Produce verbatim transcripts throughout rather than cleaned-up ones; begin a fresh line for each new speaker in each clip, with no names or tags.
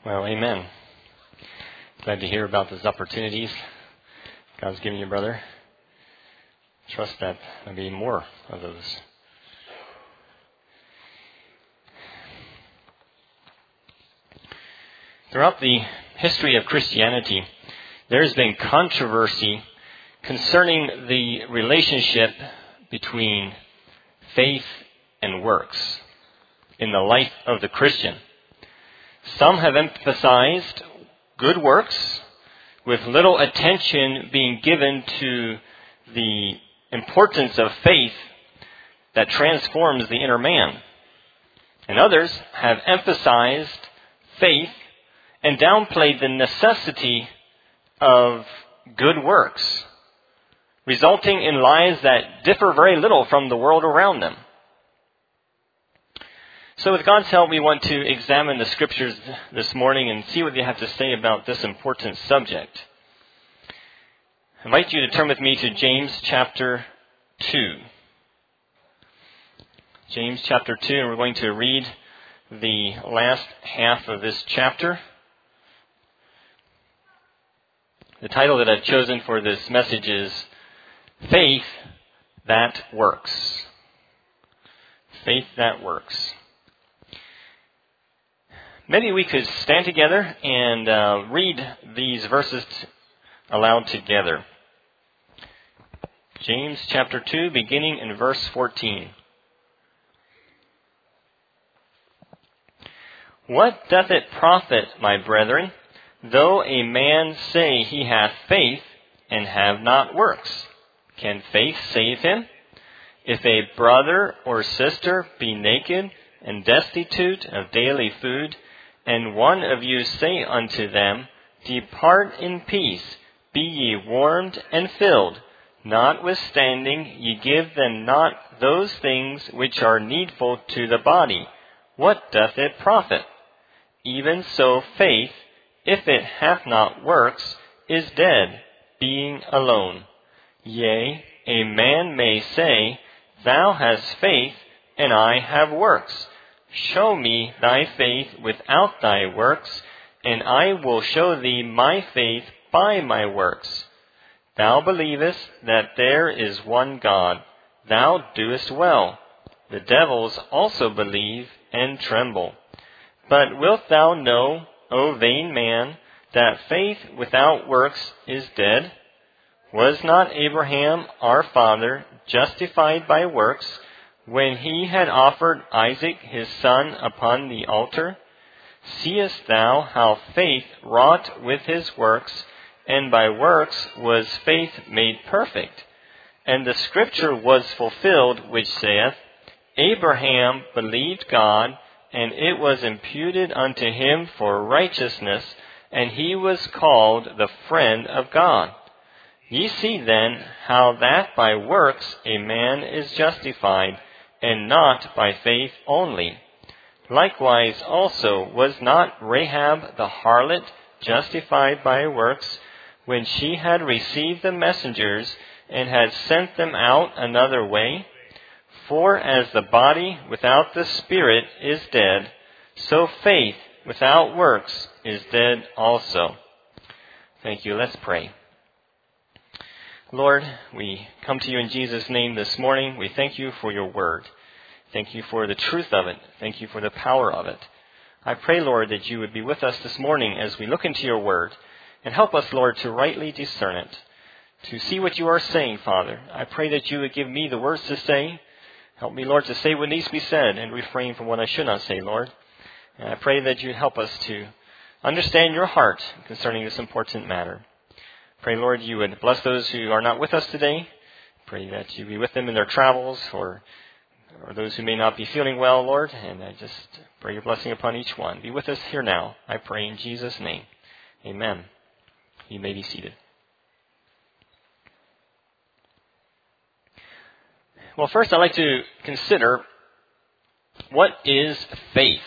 Well, amen. Glad to hear about those opportunities God's given you, brother. Trust that there'll be more of those. Throughout the history of Christianity, there has been controversy concerning the relationship between faith and works in the life of the Christian. Some have emphasized good works with little attention being given to the importance of faith that transforms the inner man. And others have emphasized faith and downplayed the necessity of good works, resulting in lives that differ very little from the world around them. So with God's help, we want to examine the Scriptures this morning and see what they have to say about this important subject. I invite you to turn with me to James chapter two. James chapter two, and we're going to read the last half of this chapter. The title that I've chosen for this message is Faith That Works. Faith That Works. Maybe we could stand together and uh, read these verses t- aloud together. James chapter two, beginning in verse fourteen. What doth it profit, my brethren, though a man say he hath faith and have not works? Can faith save him? If a brother or sister be naked and destitute of daily food, and one of you say unto them, Depart in peace, be ye warmed and filled, notwithstanding ye give them not those things which are needful to the body, what doth it profit? Even so faith, if it hath not works, is dead, being alone. Yea, a man may say, Thou hast faith, and I have works. Show me thy faith without thy works, and I will show thee my faith by my works. Thou believest that there is one God. Thou doest well. The devils also believe and tremble. But wilt thou know, O vain man, that faith without works is dead? Was not Abraham our father justified by works, when he had offered Isaac his son upon the altar? Seest thou how faith wrought with his works, and by works was faith made perfect? And the scripture was fulfilled, which saith, Abraham believed God, and it was imputed unto him for righteousness, and he was called the friend of God. Ye see then how that by works a man is justified, and not by faith only. Likewise also was not Rahab the harlot justified by works, when she had received the messengers, and had sent them out another way? For as the body without the spirit is dead, so faith without works is dead also. Thank you. Let's pray. Lord, we come to you in Jesus' name this morning. We thank you for your word. Thank you for the truth of it. Thank you for the power of it. I pray, Lord, that you would be with us this morning as we look into your word, and help us, Lord, to rightly discern it, to see what you are saying, Father. I pray that you would give me the words to say. Help me, Lord, to say what needs to be said and refrain from what I should not say, Lord. And I pray that you help us to understand your heart concerning this important matter. Pray, Lord, you would bless those who are not with us today. Pray that you be with them in their travels, or, or those who may not be feeling well, Lord. And I just pray your blessing upon each one. Be with us here now, I pray in Jesus' name. Amen. You may be seated. Well, first I'd like to consider, what is faith?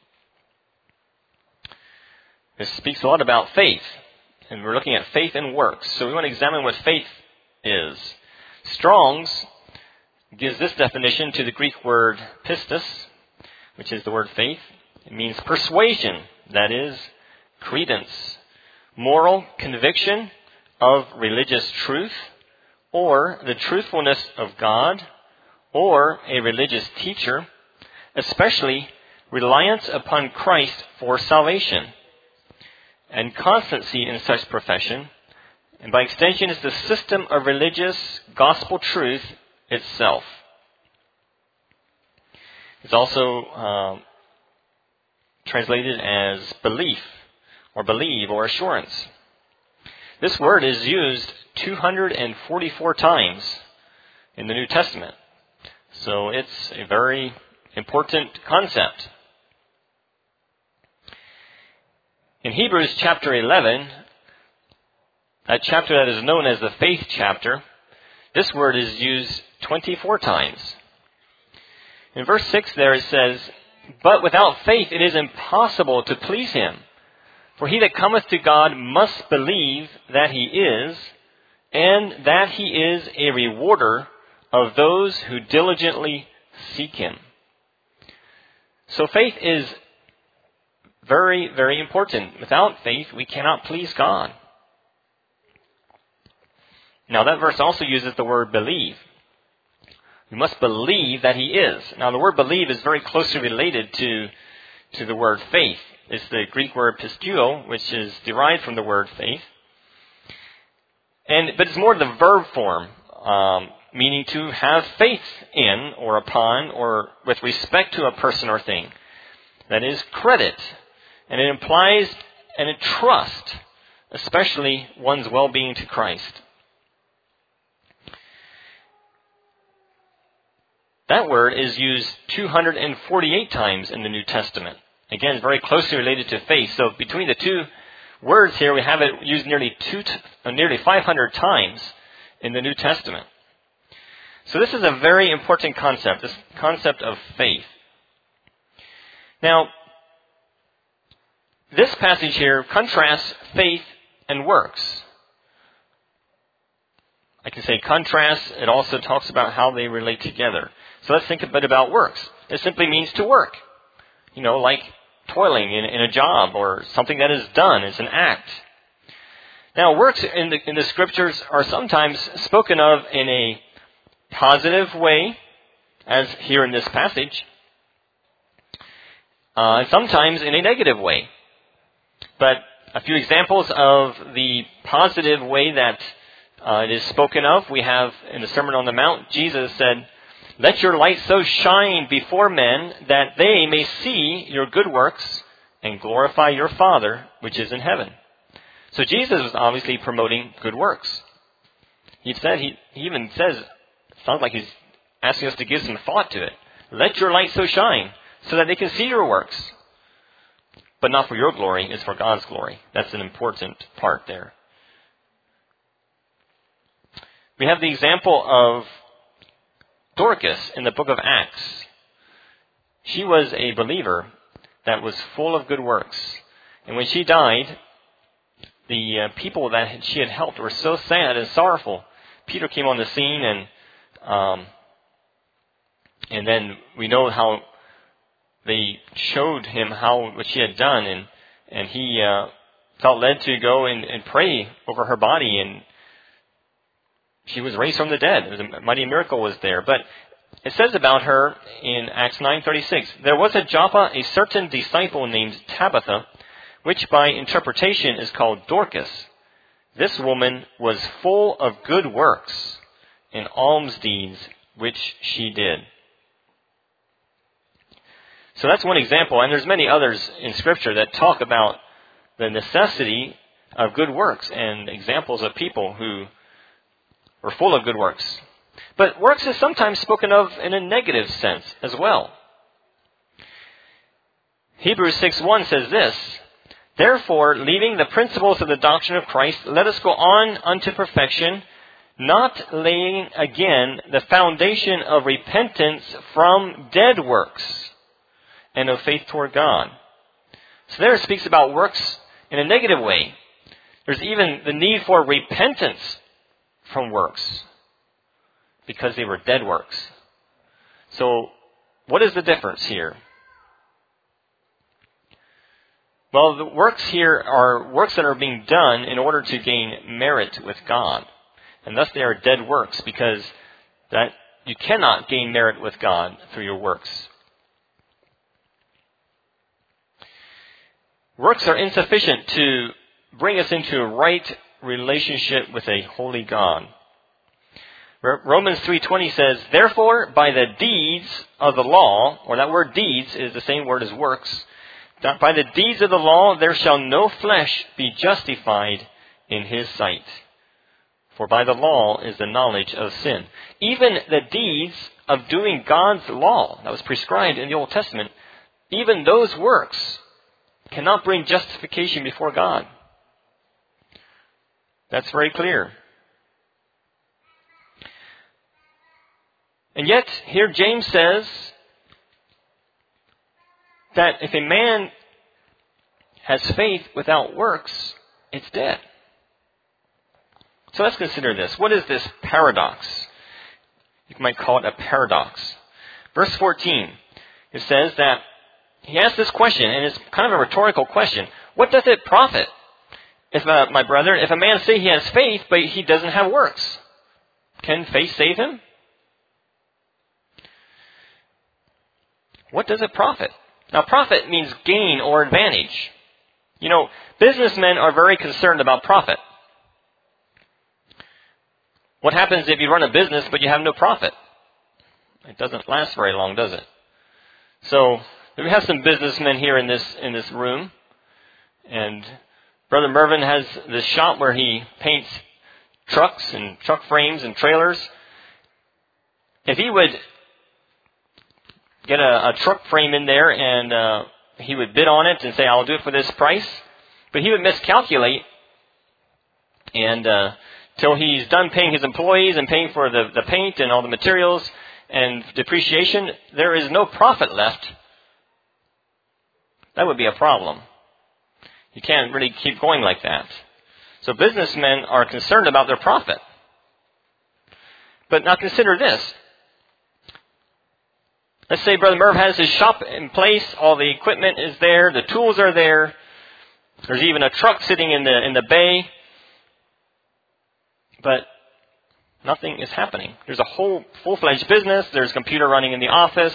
This speaks a lot about faith, and we're looking at faith and works. So we want to examine what faith is. Strong's gives this definition to the Greek word pistis, which is the word faith. It means persuasion, that is, credence, moral conviction of religious truth, or the truthfulness of God, or a religious teacher, especially reliance upon Christ for salvation, and constancy in such profession, and by extension is the system of religious gospel truth itself. It's also um, translated as belief, or believe, or assurance. This word is used two hundred forty-four times in the New Testament. So it's a very important concept. In Hebrews chapter eleven, that chapter that is known as the faith chapter, this word is used twenty-four times. In verse six there it says, "But without faith it is impossible to please him. For he that cometh to God must believe that he is, and that he is a rewarder of those who diligently seek him." So faith is very, very important. Without faith, we cannot please God. Now that verse also uses the word believe. We must believe that he is. Now the word believe is very closely related to, to the word faith. It's the Greek word pisteuo, which is derived from the word faith. And, but it's more the verb form, um, meaning to have faith in, or upon, or with respect to a person or thing. That is credit. And it implies and a trust, especially one's well-being to Christ. That word is used two hundred forty-eight times in the New Testament. Again, it's very closely related to faith. So between the two words here, we have it used nearly two, uh, nearly five hundred times in the New Testament. So this is a very important concept, this concept of faith. Now, this passage here contrasts faith and works. I can say contrast. It also talks about how they relate together. So let's think a bit about works. It simply means to work. You know, like toiling in, in a job or something that is done. It's an act. Now, works in the, in the scriptures are sometimes spoken of in a positive way, as here in this passage, uh, and sometimes in a negative way. But a few examples of the positive way that uh, it is spoken of, we have in the Sermon on the Mount, Jesus said, "Let your light so shine before men that they may see your good works and glorify your Father which is in heaven." So Jesus was obviously promoting good works. He said, he, he even says, it sounds like he's asking us to give some thought to it. Let your light so shine so that they can see your works. But not for your glory, it's for God's glory. That's an important part there. We have the example of Dorcas in the book of Acts. She was a believer that was full of good works. And when she died, the uh, people that she had helped were so sad and sorrowful. Peter came on the scene, and um, and then we know how they showed him how what she had done, and and he uh, felt led to go and, and pray over her body, and she was raised from the dead. It was a mighty miracle was there. But it says about her in Acts nine thirty-six, "There was at Joppa a certain disciple named Tabitha, which by interpretation is called Dorcas. This woman was full of good works and alms deeds which she did." So that's one example, and there's many others in Scripture that talk about the necessity of good works and examples of people who were full of good works. But works is sometimes spoken of in a negative sense as well. Hebrews six one says this, "Therefore, leaving the principles of the doctrine of Christ, let us go on unto perfection, not laying again the foundation of repentance from dead works, and of faith toward God." So there it speaks about works in a negative way. There's even the need for repentance from works because they were dead works. So what is the difference here? Well, the works here are works that are being done in order to gain merit with God. And thus they are dead works, because that you cannot gain merit with God through your works. Works are insufficient to bring us into a right relationship with a holy God. Romans three twenty says, "Therefore, by the deeds of the law," or that word deeds is the same word as works, "that by the deeds of the law there shall no flesh be justified in his sight. For by the law is the knowledge of sin." Even the deeds of doing God's law that was prescribed in the Old Testament, even those works cannot bring justification before God. That's very clear. And yet, here James says that if a man has faith without works, it's dead. So let's consider this. What is this paradox? You might call it a paradox. Verse fourteen, it says that he asks this question, and it's kind of a rhetorical question. What doth it profit, if uh, my brethren, if a man say he has faith, but he doesn't have works? Can faith save him? What does it profit? Now, profit means gain or advantage. You know, businessmen are very concerned about profit. What happens if you run a business but you have no profit? It doesn't last very long, does it? So, we have some businessmen here in this in this room. And Brother Mervyn has this shop where he paints trucks and truck frames and trailers. If he would get a, a truck frame in there and uh, he would bid on it and say, "I'll do it for this price," but he would miscalculate, and uh, till he's done paying his employees and paying for the, the paint and all the materials and depreciation, there is no profit left. That would be a problem. You can't really keep going like that. So businessmen are concerned about their profit. But now consider this. Let's say Brother Merv has his shop in place, all the equipment is there, the tools are there. There's even a truck sitting in the in the bay. But nothing is happening. There's a whole full-fledged business, there's a computer running in the office,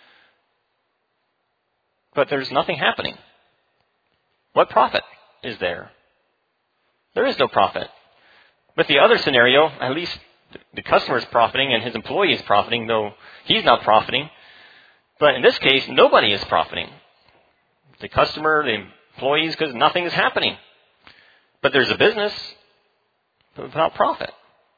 but there's nothing happening. What profit is there? There is no profit. With the other scenario, at least the customer is profiting and his employee is profiting, though he's not profiting. But in this case, nobody is profiting. The customer, the employees, because nothing is happening. But there's a business, but without profit.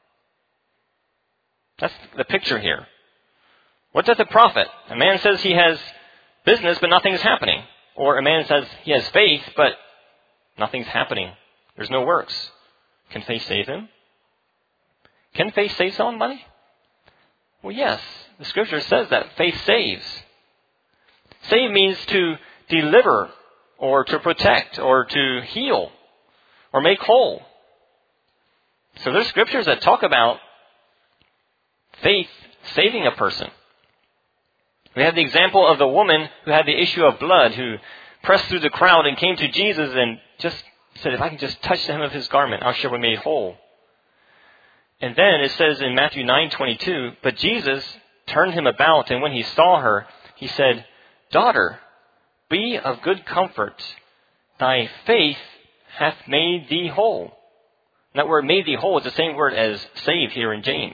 That's the picture here. What does it profit? A man says he has business, but nothing is happening. Or a man says he has faith, but nothing's happening. There's no works. Can faith save him? Can faith save somebody? Well, yes. The scripture says that faith saves. Save means to deliver, or to protect, or to heal, or make whole. So there's scriptures that talk about faith saving a person. We have the example of the woman who had the issue of blood, who pressed through the crowd and came to Jesus and just said, "If I can just touch the hem of his garment, I shall be made whole." And then it says in Matthew nine twenty-two, "But Jesus turned him about, and when he saw her, he said, 'Daughter, be of good comfort. Thy faith hath made thee whole.'" And that word "made thee whole" is the same word as "save" here in James.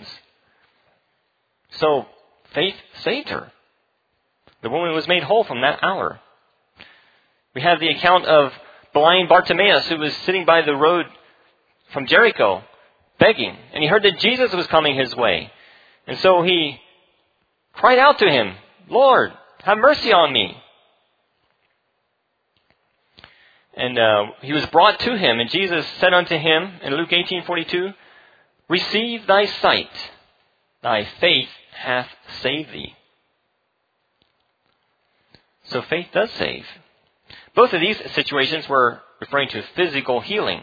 So faith saved her. The woman was made whole from that hour. We have the account of blind Bartimaeus, who was sitting by the road from Jericho, begging. And he heard that Jesus was coming his way. And so he cried out to him, "Lord, have mercy on me." And uh, he was brought to him, and Jesus said unto him in Luke eighteen forty-two, "Receive thy sight. Thy faith hath saved thee." So faith does save. Both of these situations were referring to physical healing.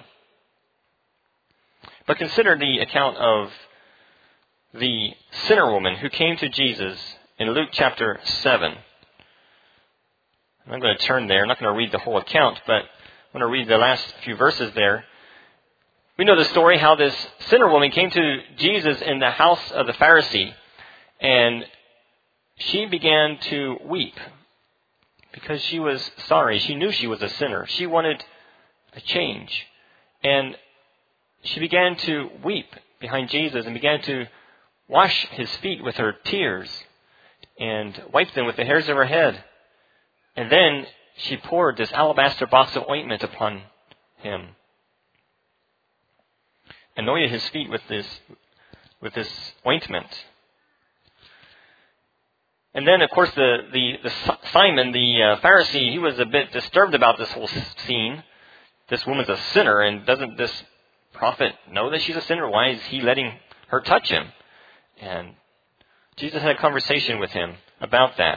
But consider the account of the sinner woman who came to Jesus in Luke chapter seven. I'm not going to turn there. I'm not going to read the whole account, but I'm going to read the last few verses there. We know the story how this sinner woman came to Jesus in the house of the Pharisee, and she began to weep because she was sorry. She knew she was a sinner. She wanted a change. And she began to weep behind Jesus and began to wash his feet with her tears and wipe them with the hairs of her head. And then she poured this alabaster box of ointment upon him, anointed his feet with this with this ointment. And then, of course, the, the, the Simon, the uh, Pharisee, he was a bit disturbed about this whole scene. This woman's a sinner, and doesn't this prophet know that she's a sinner? Why is he letting her touch him? And Jesus had a conversation with him about that.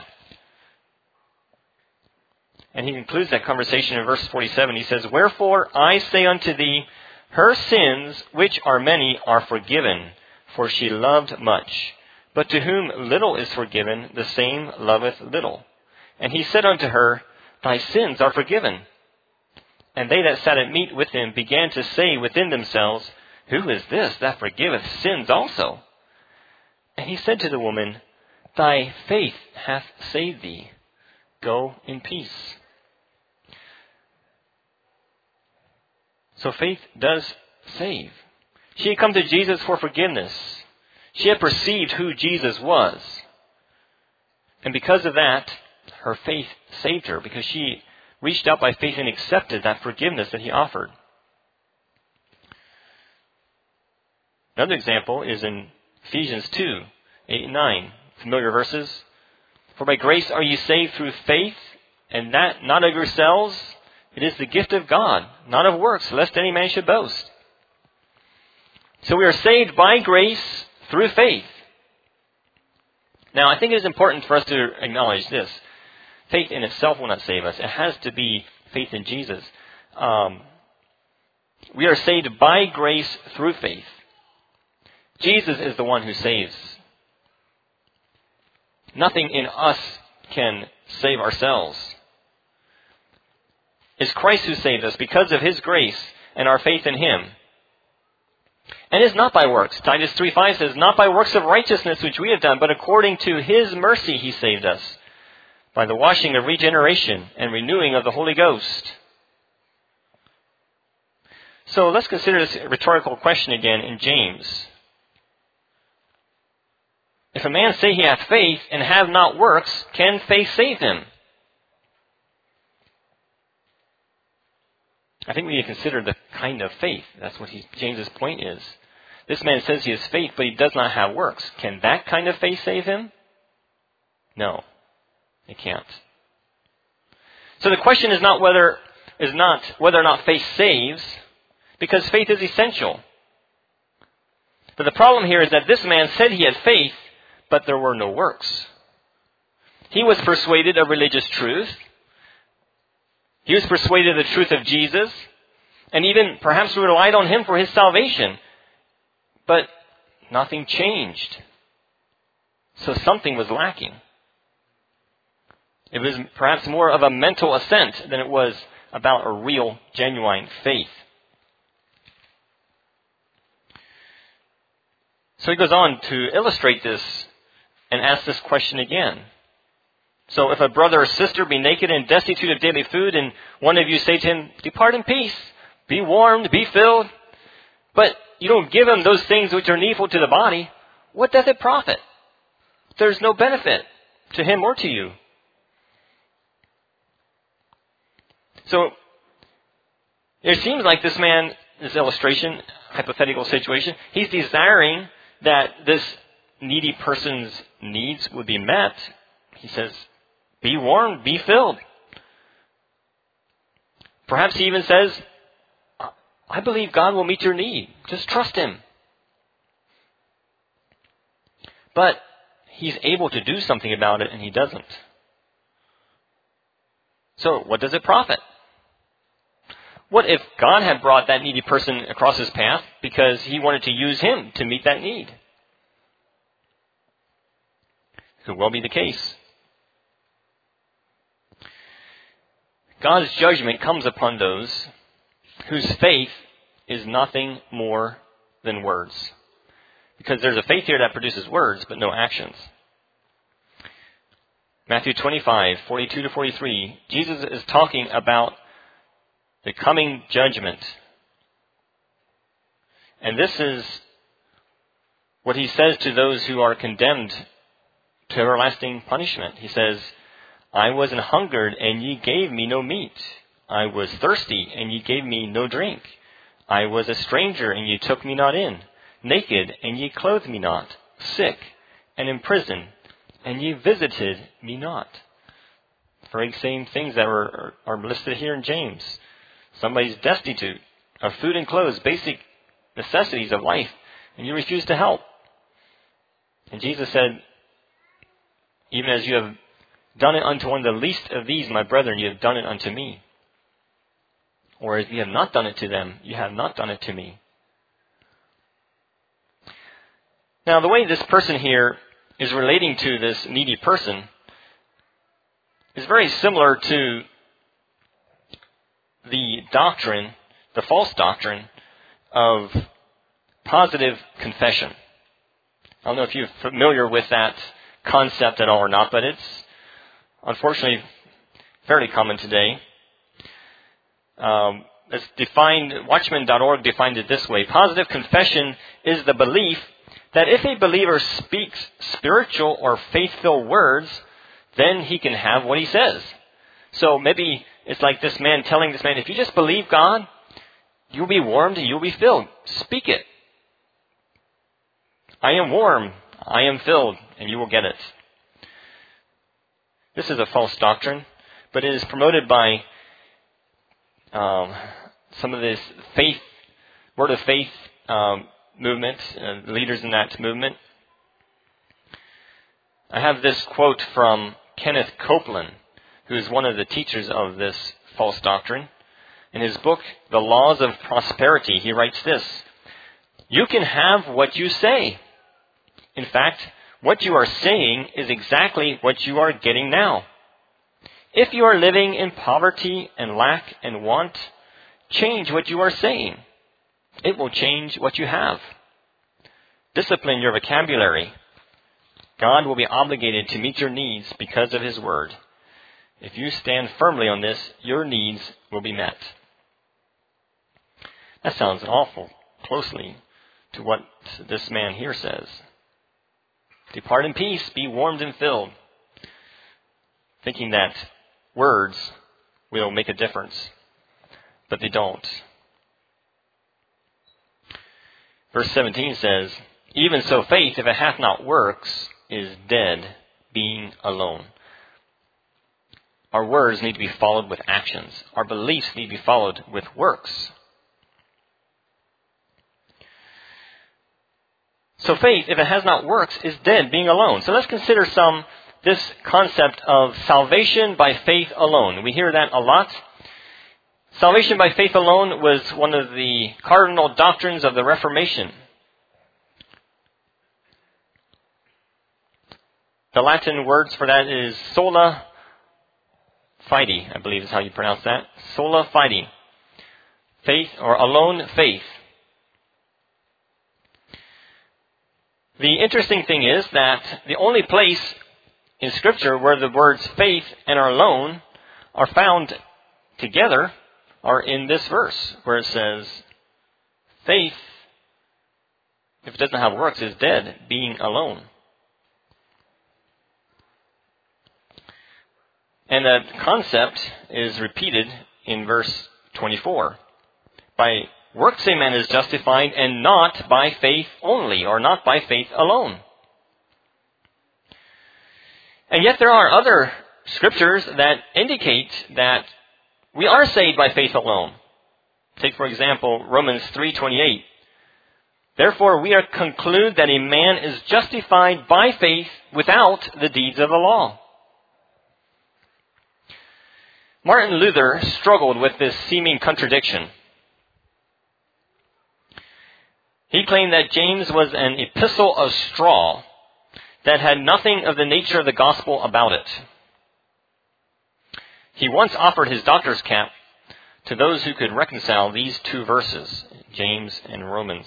And he concludes that conversation in verse forty-seven. He says, "Wherefore I say unto thee, her sins, which are many, are forgiven, for she loved much. But to whom little is forgiven, the same loveth little. And he said unto her, Thy sins are forgiven. And they that sat at meat with him began to say within themselves, Who is this that forgiveth sins also? And he said to the woman, Thy faith hath saved thee. Go in peace." So faith does save. She had come to Jesus for forgiveness. She had perceived who Jesus was. And because of that, her faith saved her, because she reached out by faith and accepted that forgiveness that he offered. Another example is in Ephesians two, eight and nine. Familiar verses. "For by grace are ye saved through faith, and that not of yourselves. It is the gift of God, not of works, lest any man should boast." So we are saved by grace through faith. Now, I think it is important for us to acknowledge this. Faith in itself will not save us. It has to be faith in Jesus. Um, we are saved by grace through faith. Jesus is the one who saves. Nothing in us can save ourselves. It's Christ who saved us because of his grace and our faith in him. And it's not by works. Titus three five says, "Not by works of righteousness which we have done, but according to his mercy he saved us, by the washing of regeneration and renewing of the Holy Ghost." So let's consider this rhetorical question again in James. "If a man say he hath faith and have not works, can faith save him?" I think we need to consider the kind of faith. That's what he, James's point is. This man says he has faith, but he does not have works. Can that kind of faith save him? No, it can't. So the question is not whether is not whether or not faith saves, because faith is essential. But the problem here is that this man said he had faith, but there were no works. He was persuaded of religious truth. He was persuaded of the truth of Jesus, and even perhaps relied on him for his salvation. But nothing changed. So something was lacking. It was perhaps more of a mental assent than it was about a real, genuine faith. So he goes on to illustrate this and ask this question again. "So if a brother or sister be naked and destitute of daily food, and one of you say to him, Depart in peace, be warmed, be filled, but you don't give him those things which are needful to the body, what doth it profit? There's no benefit to him or to you." So it seems like this man, this illustration, hypothetical situation, he's desiring that this needy person's needs would be met. He says, be warmed, be filled. Perhaps he even says, I believe God will meet your need. Just trust him. But he's able to do something about it, and he doesn't. So what does it profit? What if God had brought that needy person across his path because he wanted to use him to meet that need? It could well be the case. God's judgment comes upon those whose faith is nothing more than words. Because there's a faith here that produces words, but no actions. Matthew twenty-five, forty-two to forty-three, Jesus is talking about the coming judgment. And this is what he says to those who are condemned to everlasting punishment. He says, I was an hungered, and ye gave me no meat. I was thirsty, and ye gave me no drink. I was a stranger, and ye took me not in. Naked, and ye clothed me not. Sick, and in prison, and ye visited me not. Very same things that are, are listed here in James. Somebody's destitute of food and clothes, basic necessities of life, and you refuse to help. And Jesus said, even as you have done it unto one of the least of these, my brethren, you have done it unto me. Or if you have not done it to them, you have not done it to me. Now, the way this person here is relating to this needy person is very similar to the doctrine, the false doctrine of positive confession. I don't know if you're familiar with that concept at all or not, but it's unfortunately fairly common today. Um, it's defined, Watchman dot org defined it this way. Positive confession is the belief that if a believer speaks spiritual or faith-filled words, then he can have what he says. So maybe it's like this man telling this man, if you just believe God, you'll be warmed and you'll be filled. Speak it. I am warm, I am filled, and you will get it. This is a false doctrine, but it is promoted by um, some of this faith, word of faith um, movement, uh, leaders in that movement. I have this quote from Kenneth Copeland, who is one of the teachers of this false doctrine. In his book, The Laws of Prosperity, he writes this: you can have what you say. In fact, what you are saying is exactly what you are getting now. If you are living in poverty and lack and want, change what you are saying. It will change what you have. Discipline your vocabulary. God will be obligated to meet your needs because of His Word. If you stand firmly on this, your needs will be met. That sounds awful closely to what this man here says. Depart in peace, be warmed and filled. Thinking that words will make a difference, but they don't. Verse seventeen says, even so faith, if it hath not works, is dead, being alone. Our words need to be followed with actions. Our beliefs need to be followed with works. So faith, if it has not works, is dead, being alone. So let's consider some, this concept of salvation by faith alone. We hear that a lot. Salvation by faith alone was one of the cardinal doctrines of the Reformation. The Latin words for that is sola fide, I believe is how you pronounce that. Sola fide. Faith, or alone faith. The interesting thing is that the only place in Scripture where the words faith and alone are found together are in this verse, where it says, faith, if it doesn't have works, is dead, being alone. And that concept is repeated in verse twenty-four. By works a man is justified, and not by faith only, or not by faith alone. And yet there are other scriptures that indicate that we are saved by faith alone. Take, for example, Romans three twenty-eight. Therefore we are conclude that a man is justified by faith without the deeds of the law. Martin Luther struggled with this seeming contradiction. He claimed that James was an epistle of straw that had nothing of the nature of the gospel about it. He once offered his doctor's cap to those who could reconcile these two verses, James and Romans.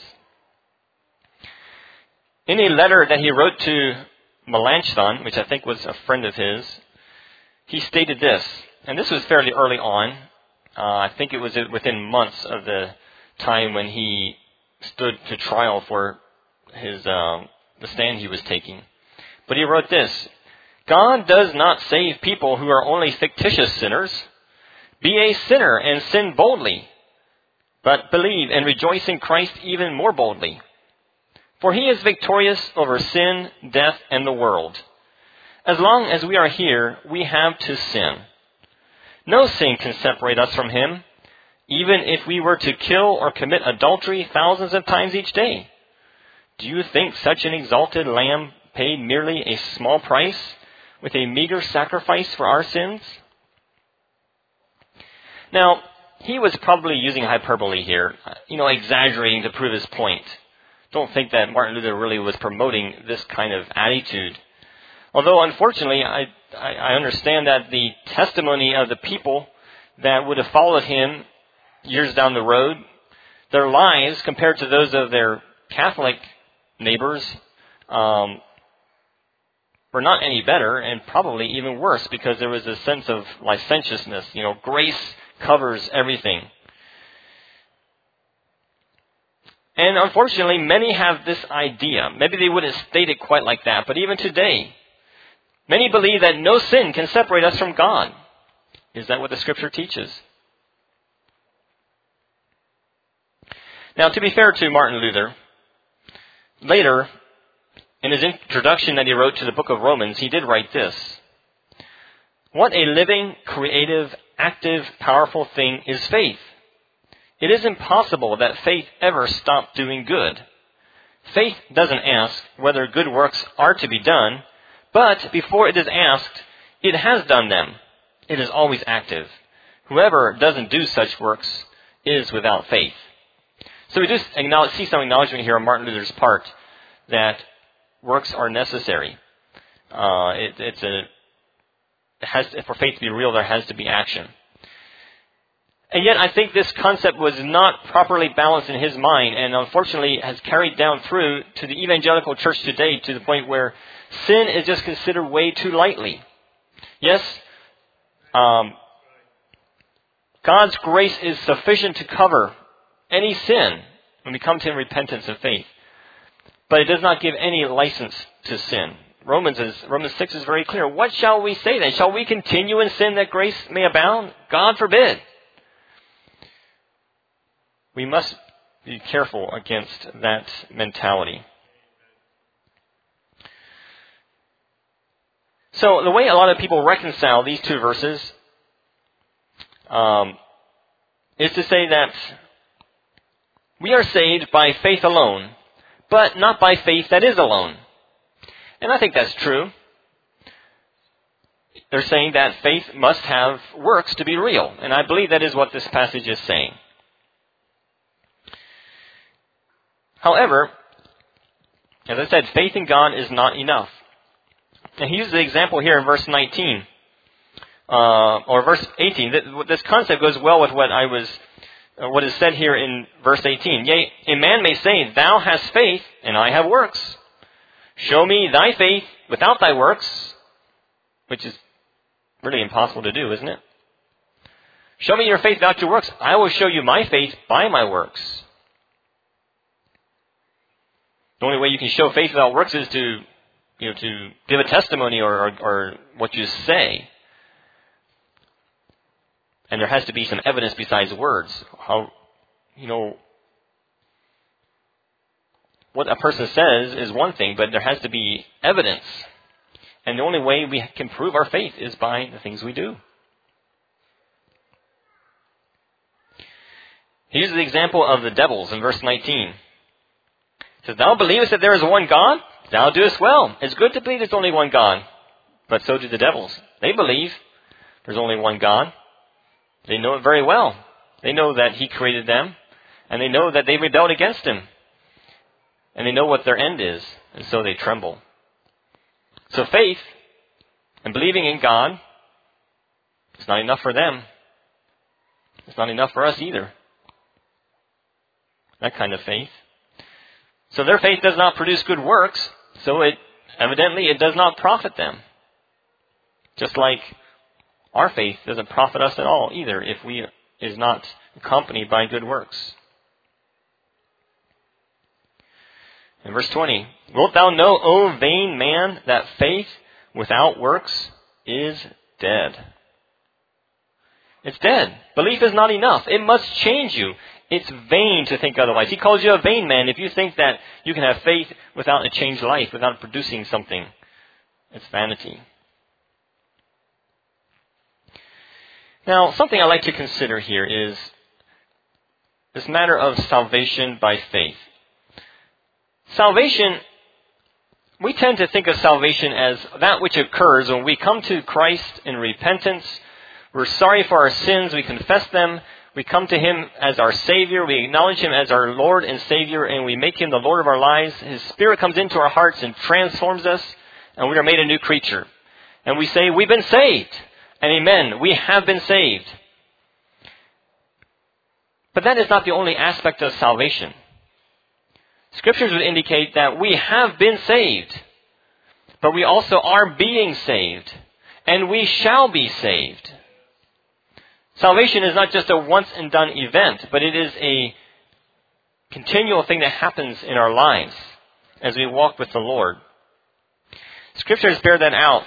In a letter that he wrote to Melanchthon, which I think was a friend of his, he stated this, and this was fairly early on. Uh, I think it was within months of the time when he stood to trial for his uh, the stand he was taking. But he wrote this, God does not save people who are only fictitious sinners. Be a sinner and sin boldly, but believe and rejoice in Christ even more boldly. For he is victorious over sin, death, and the world. As long as we are here, we have to sin. No sin can separate us from him, even if we were to kill or commit adultery thousands of times each day. Do you think such an exalted lamb paid merely a small price with a meager sacrifice for our sins? Now, he was probably using hyperbole here, you know, exaggerating to prove his point. Don't think that Martin Luther really was promoting this kind of attitude. Although, unfortunately, I, I, I understand that the testimony of the people that would have followed him years down the road, their lives compared to those of their Catholic neighbors um, were not any better, and probably even worse, because there was a sense of licentiousness. You know, grace covers everything. And unfortunately, many have this idea. Maybe they wouldn't state it quite like that, but even today, many believe that no sin can separate us from God. Is that what the Scripture teaches? Now, to be fair to Martin Luther, later, in his introduction that he wrote to the book of Romans, he did write this. What a living, creative, active, powerful thing is faith. It is impossible that faith ever stop doing good. Faith doesn't ask whether good works are to be done, but before it is asked, it has done them. It is always active. Whoever doesn't do such works is without faith. So we just acknowledge, see some acknowledgement here on Martin Luther's part that works are necessary. Uh, it, it's a, it has, for faith to be real, there has to be action. And yet I think this concept was not properly balanced in his mind, and unfortunately has carried down through to the evangelical church today to the point where sin is just considered way too lightly. Yes, um, God's grace is sufficient to cover any sin when we come to repentance and faith. But it does not give any license to sin. Romans is, Romans six is very clear. What shall we say then? Shall we continue in sin that grace may abound? God forbid. We must be careful against that mentality. So the way a lot of people reconcile these two verses um, is to say that we are saved by faith alone, but not by faith that is alone. And I think that's true. They're saying that faith must have works to be real. And I believe that is what this passage is saying. However, as I said, faith in God is not enough. And he uses the example here in verse nineteen, uh, or verse eighteen. This concept goes well with what I was, uh, what is said here in verse eighteen. Yea, a man may say, "Thou hast faith, and I have works. Show me thy faith without thy works," which is really impossible to do, isn't it? Show me your faith without your works. I will show you my faith by my works. The only way you can show faith without works is to, you know, to give a testimony or, or, or what you say. And there has to be some evidence besides words. How, you know, what a person says is one thing, but there has to be evidence. And the only way we can prove our faith is by the things we do. He uses the example of the devils in verse nineteen. He says, "Thou believest that there is one God? Thou doest well. It's good to believe there's only one God." But so do the devils. They believe there's only one God. They know it very well. They know that He created them. And they know that they rebelled against Him. And they know what their end is. And so they tremble. So faith and believing in God It's not enough for them. It's not enough for us either. That kind of faith. So their faith does not produce good works, so it evidently it does not profit them. Just like our faith doesn't profit us at all either if we is not accompanied by good works. In verse twenty, wilt thou know, O vain man, that faith without works is dead? It's dead. Belief is not enough. It must change you. It's vain to think otherwise. He calls you a vain man if you think that you can have faith without a changed life, without producing something. It's vanity. Now, something I like to consider here is this matter of salvation by faith. Salvation, we tend to think of salvation as that which occurs when we come to Christ in repentance. We're sorry for our sins. We confess them. We come to Him as our Savior. We acknowledge Him as our Lord and Savior, and we make Him the Lord of our lives. His Spirit comes into our hearts and transforms us, and we are made a new creature. And we say, we've been saved. And amen, we have been saved. But that is not the only aspect of salvation. Scriptures would indicate that we have been saved, but we also are being saved, and we shall be saved. Salvation is not just a once and done event, but it is a continual thing that happens in our lives as we walk with the Lord. Scriptures bear that out.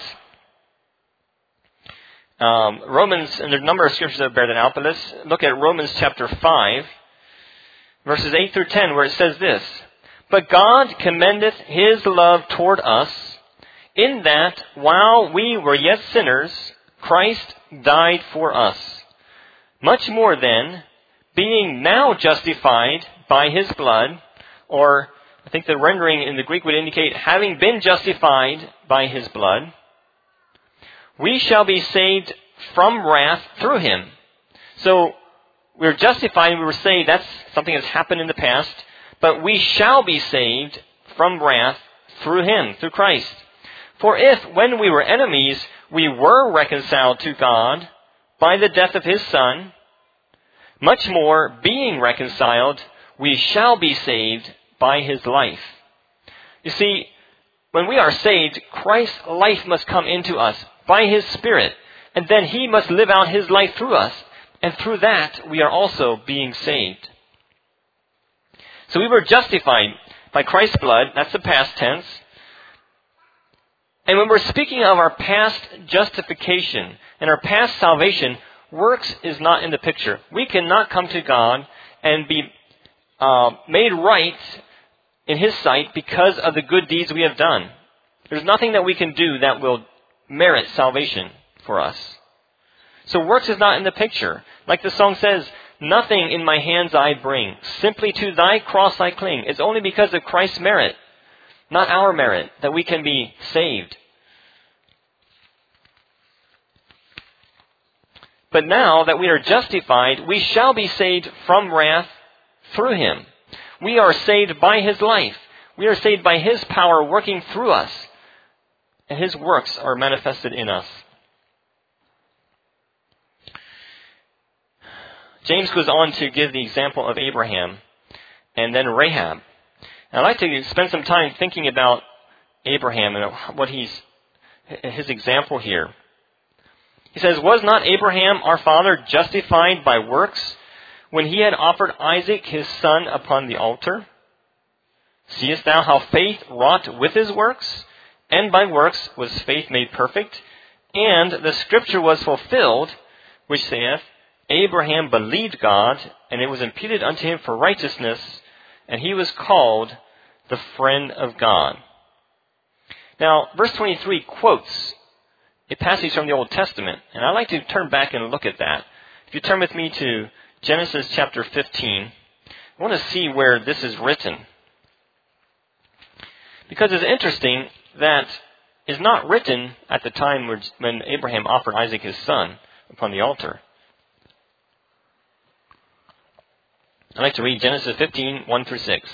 Um, Romans, and there's a number of scriptures that bear that out, but let's look at Romans chapter five, verses eight through ten, where it says this, but God commendeth His love toward us, in that while we were yet sinners, Christ died for us. Much more then, being now justified by His blood, or I think the rendering in the Greek would indicate having been justified by His blood, we shall be saved from wrath through Him. So we're justified, we were saved, that's something that's happened in the past, but we shall be saved from wrath through Him, through Christ. For if, when we were enemies, we were reconciled to God by the death of His Son, much more, being reconciled, we shall be saved by His life. You see, when we are saved, Christ's life must come into us by His Spirit, and then He must live out His life through us, and through that we are also being saved. So we were justified by Christ's blood, that's the past tense. And when we're speaking of our past justification and our past salvation, works is not in the picture. We cannot come to God and be uh, made right in His sight because of the good deeds we have done. There's nothing that we can do that will merit salvation for us. So works is not in the picture. Like the song says, nothing in my hands I bring, simply to Thy cross I cling. It's only because of Christ's merit, not our merit, that we can be saved. But now that we are justified, we shall be saved from wrath through Him. We are saved by His life. We are saved by His power working through us. And His works are manifested in us. James goes on to give the example of Abraham and then Rahab. And I'd like to spend some time thinking about Abraham and what he's, his example here. He says, was not Abraham our father justified by works when he had offered Isaac his son upon the altar? Seest thou how faith wrought with his works? And by works was faith made perfect. And the scripture was fulfilled, which saith, Abraham believed God, and it was imputed unto him for righteousness, and he was called the friend of God. Now, verse twenty-three quotes a passage from the Old Testament, and I'd like to turn back and look at that. If you turn with me to Genesis chapter fifteen, I want to see where this is written. Because it's interesting that it's not written at the time when Abraham offered Isaac his son upon the altar. I'd like to read Genesis fifteen, one through six.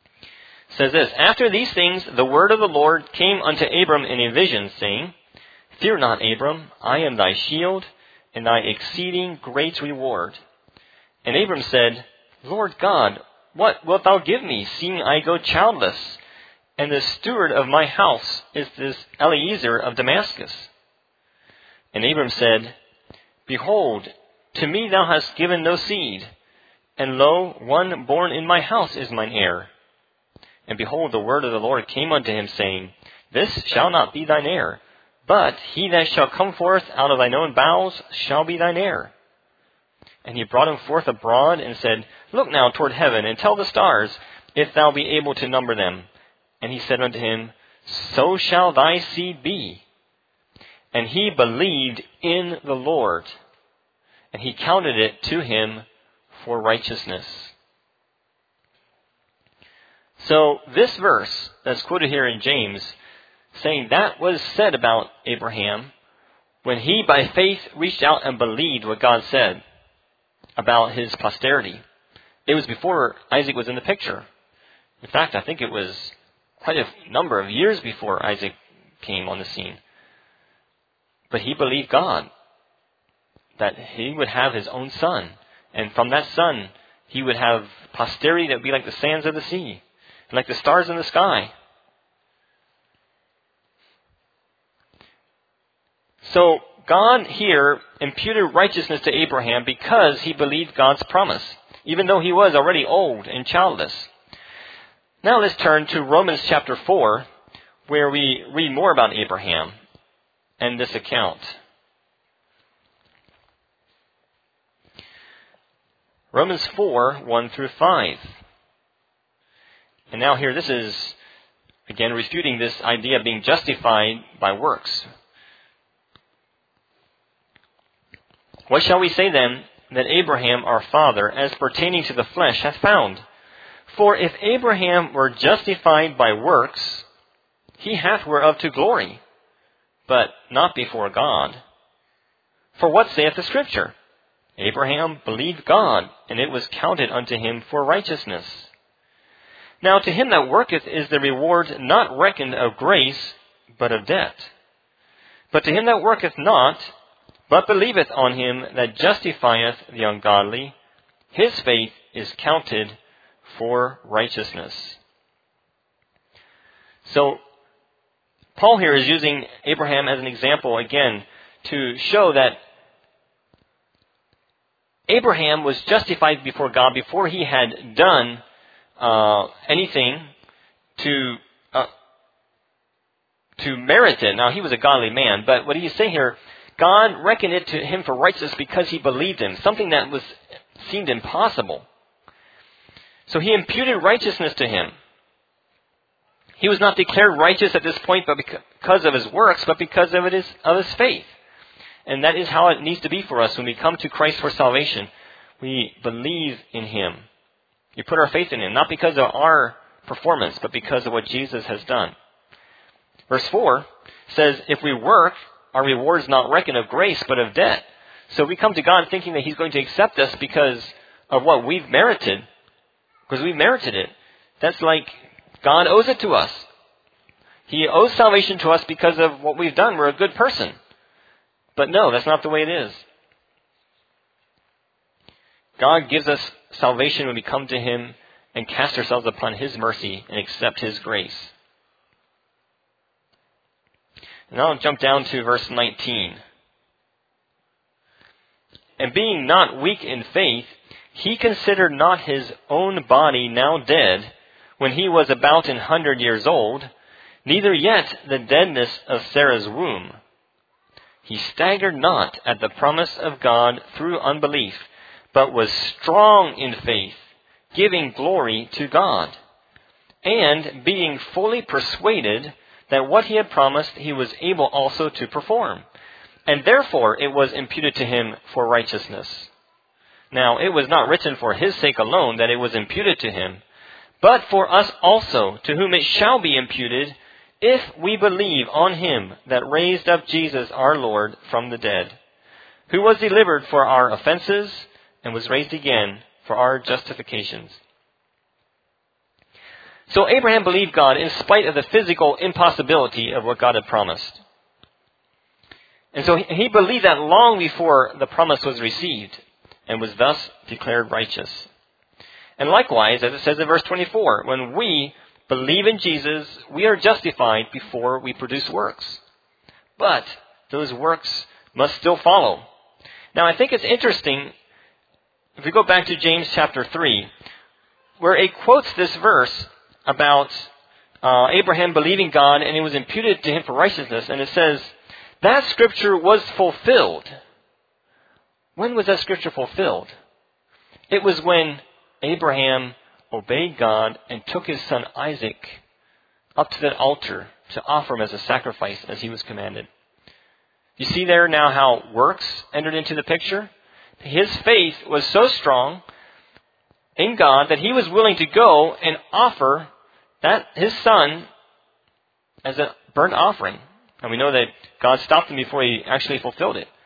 It says this, after these things, the word of the Lord came unto Abram in a vision, saying, Fear not, Abram, I am thy shield, and thy exceeding great reward. And Abram said, Lord God, what wilt thou give me, seeing I go childless? And the steward of my house is this Eliezer of Damascus. And Abram said, Behold, to me thou hast given no seed, and lo, one born in my house is mine heir. And behold, the word of the Lord came unto him, saying, This shall not be thine heir, but he that shall come forth out of thine own bowels shall be thine heir. And he brought him forth abroad, and said, Look now toward heaven, and tell the stars, if thou be able to number them. And he said unto him, So shall thy seed be. And he believed in the Lord, and he counted it to him for righteousness. So this verse that's quoted here in James, saying that was said about Abraham when he by faith reached out and believed what God said about his posterity. It was before Isaac was in the picture. In fact, I think it was quite a number of years before Isaac came on the scene. But he believed God, that he would have his own son. And from that son, he would have posterity that would be like the sands of the sea, and like the stars in the sky. So God here imputed righteousness to Abraham because he believed God's promise, even though he was already old and childless. Now let's turn to Romans chapter four, where we read more about Abraham and this account. Romans four, one through five. And now here, this is, again, refuting this idea of being justified by works. What shall we say then that Abraham our father, as pertaining to the flesh, hath found? For if Abraham were justified by works, he hath whereof to glory, but not before God. For what saith the Scripture? Abraham believed God, and it was counted unto him for righteousness. Now to him that worketh is the reward not reckoned of grace, but of debt. But to him that worketh not, but believeth on him that justifieth the ungodly, his faith is counted for righteousness. So, Paul here is using Abraham as an example again to show that Abraham was justified before God before he had done uh, anything to uh, to merit it. Now, he was a godly man, but what he's saying here, God reckoned it to him for righteousness because he believed him, something that was seemed impossible. So he imputed righteousness to him. He was not declared righteous at this point but because of his works, but because of, it is, of his faith. And that is how it needs to be for us when we come to Christ for salvation. We believe in him. We put our faith in him, not because of our performance, but because of what Jesus has done. Verse four says, if we work, our reward is not reckoned of grace, but of debt. So we come to God thinking that he's going to accept us because of what we've merited, because we've merited it. That's like God owes it to us. He owes salvation to us because of what we've done. We're a good person. But no, that's not the way it is. God gives us salvation when we come to him and cast ourselves upon his mercy and accept his grace. Now I'll jump down to verse nineteen. And being not weak in faith, he considered not his own body now dead, when he was about an hundred years old, neither yet the deadness of Sarah's womb. He staggered not at the promise of God through unbelief, but was strong in faith, giving glory to God, and being fully persuaded that what he had promised he was able also to perform. And therefore it was imputed to him for righteousness. Now it was not written for his sake alone that it was imputed to him, but for us also, to whom it shall be imputed, if we believe on him that raised up Jesus our Lord from the dead, who was delivered for our offenses and was raised again for our justifications. So Abraham believed God in spite of the physical impossibility of what God had promised. And so he believed that long before the promise was received and was thus declared righteous. And likewise, as it says in verse twenty-four, when we believe in Jesus, we are justified before we produce works. But those works must still follow. Now, I think it's interesting, if we go back to James chapter three, where it quotes this verse about uh, Abraham believing God and it was imputed to him for righteousness. And it says, that scripture was fulfilled. When was that scripture fulfilled? It was when Abraham obeyed God and took his son Isaac up to that altar to offer him as a sacrifice as he was commanded. You see there now how works entered into the picture? His faith was so strong in God that he was willing to go and offer that his son as a burnt offering. And we know that God stopped him before he actually fulfilled it.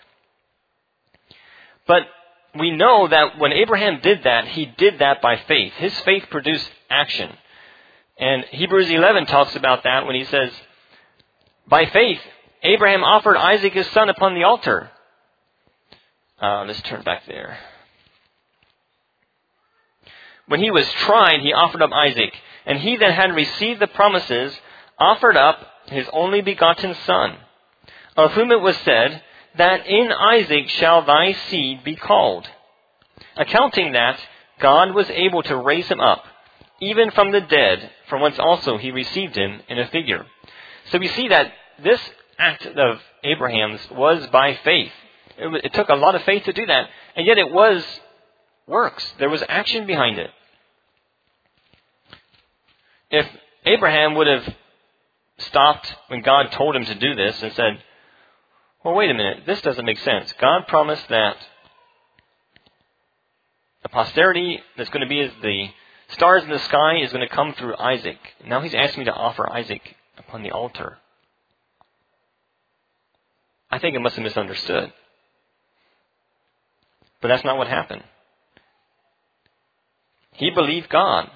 But we know that when Abraham did that, he did that by faith. His faith produced action. And Hebrews eleven talks about that when he says, by faith, Abraham offered Isaac his son upon the altar. Uh, let's turn back there. When he was tried, he offered up Isaac. And he that had received the promises offered up his only begotten son, of whom it was said, that in Isaac shall thy seed be called, accounting that God was able to raise him up, even from the dead, from whence also he received him in a figure. So we see that this act of Abraham's was by faith. It, it took a lot of faith to do that, and yet it was works. There was action behind it. If Abraham would have stopped when God told him to do this and said, well, wait a minute, this doesn't make sense. God promised that the posterity that's going to be as the stars in the sky is going to come through Isaac. Now he's asked me to offer Isaac upon the altar. I think it must have misunderstood. But that's not what happened. He believed God.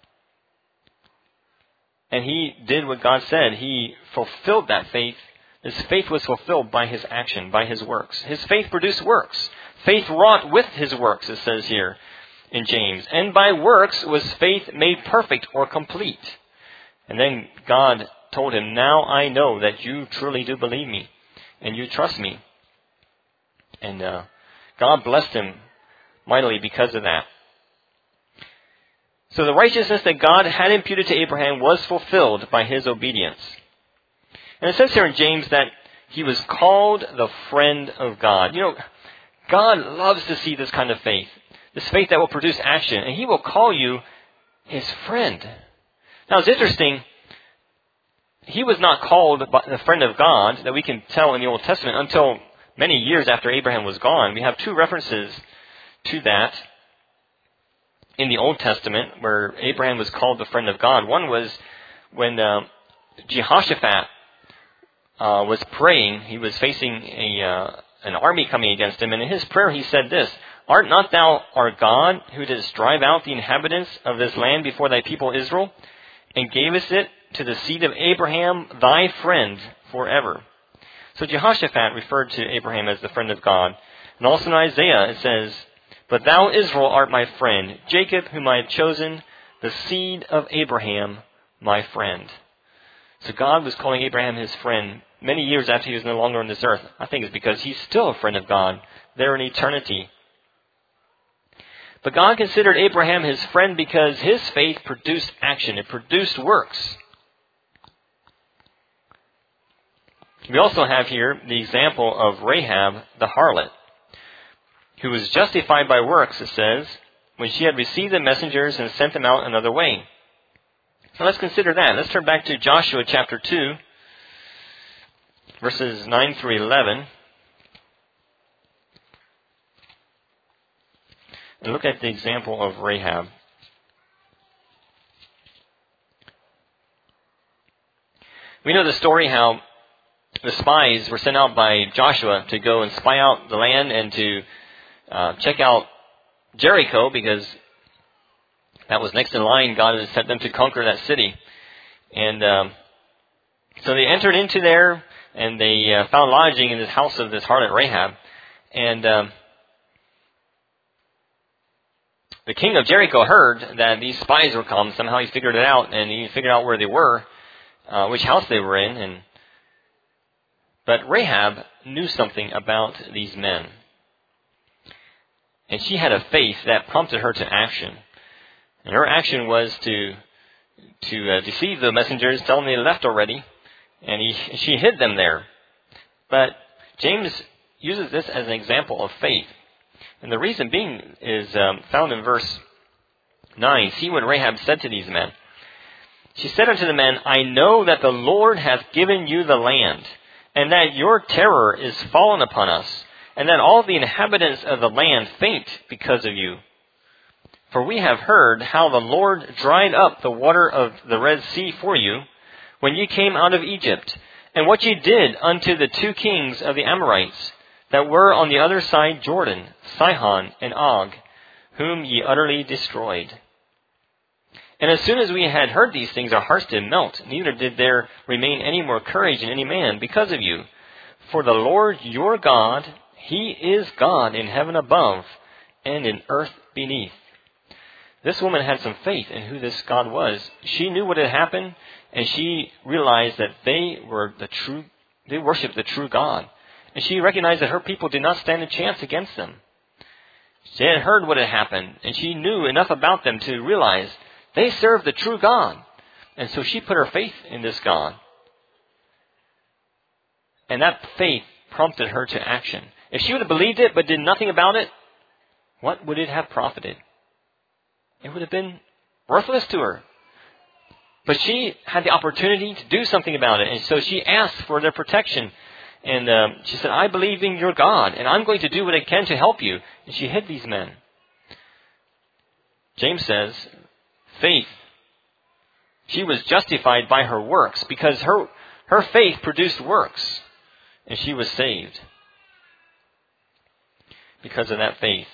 And he did what God said. He fulfilled that faith. His faith was fulfilled by his action, by his works. His faith produced works. Faith wrought with his works, it says here in James. And by works was faith made perfect or complete. And then God told him, now I know that you truly do believe me and you trust me. And uh, God blessed him mightily because of that. So the righteousness that God had imputed to Abraham was fulfilled by his obedience. And it says here in James that he was called the friend of God. You know, God loves to see this kind of faith. This faith that will produce action. And he will call you his friend. Now it's interesting. He was not called the friend of God that we can tell in the Old Testament until many years after Abraham was gone. We have two references to that in the Old Testament where Abraham was called the friend of God. One was when uh, Jehoshaphat uh, was praying. He was facing a uh, an army coming against him. And in his prayer he said this, art not thou our God who didst drive out the inhabitants of this land before thy people Israel and gavest it to the seed of Abraham thy friend forever. So Jehoshaphat referred to Abraham as the friend of God. And also in Isaiah it says, but thou, Israel, art my friend, Jacob, whom I have chosen, the seed of Abraham, my friend. So God was calling Abraham his friend many years after he was no longer on this earth. I think it's because he's still a friend of God there in eternity. But God considered Abraham his friend because his faith produced action. It produced works. We also have here the example of Rahab the harlot, who was justified by works, it says, when she had received the messengers and sent them out another way. So let's consider that. Let's turn back to Joshua chapter two, verses nine through eleven. And look at the example of Rahab. We know the story how the spies were sent out by Joshua to go and spy out the land and to Uh, check out Jericho because that was next in line. God had sent them to conquer that city. And um, so they entered into there and they uh, found lodging in this house of this harlot Rahab. And um, the king of Jericho heard that these spies were come. Somehow he figured it out, and he figured out where they were, uh, which house they were in. And but Rahab knew something about these men. And she had a faith that prompted her to action. And her action was to to uh, deceive the messengers, tell them they left already, and he, she hid them there. But James uses this as an example of faith. And the reason being is um, found in verse nine. See what Rahab said to these men. She said unto the men, I know that the Lord hath given you the land, and that your terror is fallen upon us, and that all the inhabitants of the land faint because of you. For we have heard how the Lord dried up the water of the Red Sea for you, when ye came out of Egypt, and what ye did unto the two kings of the Amorites, that were on the other side Jordan, Sihon and Og, whom ye utterly destroyed. And as soon as we had heard these things, our hearts did melt, neither did there remain any more courage in any man because of you. For the Lord your God, He is God in heaven above and in earth beneath. This woman had some faith in who this God was. She knew what had happened, and she realized that they were the true, they worshiped the true God. And she recognized that her people did not stand a chance against them. She had heard what had happened, and she knew enough about them to realize they served the true God. And so she put her faith in this God. And that faith prompted her to action. If she would have believed it but did nothing about it, what would it have profited? It would have been worthless to her. But she had the opportunity to do something about it. And so she asked for their protection. And um, she said, I believe in your God, and I'm going to do what I can to help you. And she hid these men. James says, faith. She was justified by her works because her, her faith produced works. And she was saved because of that faith.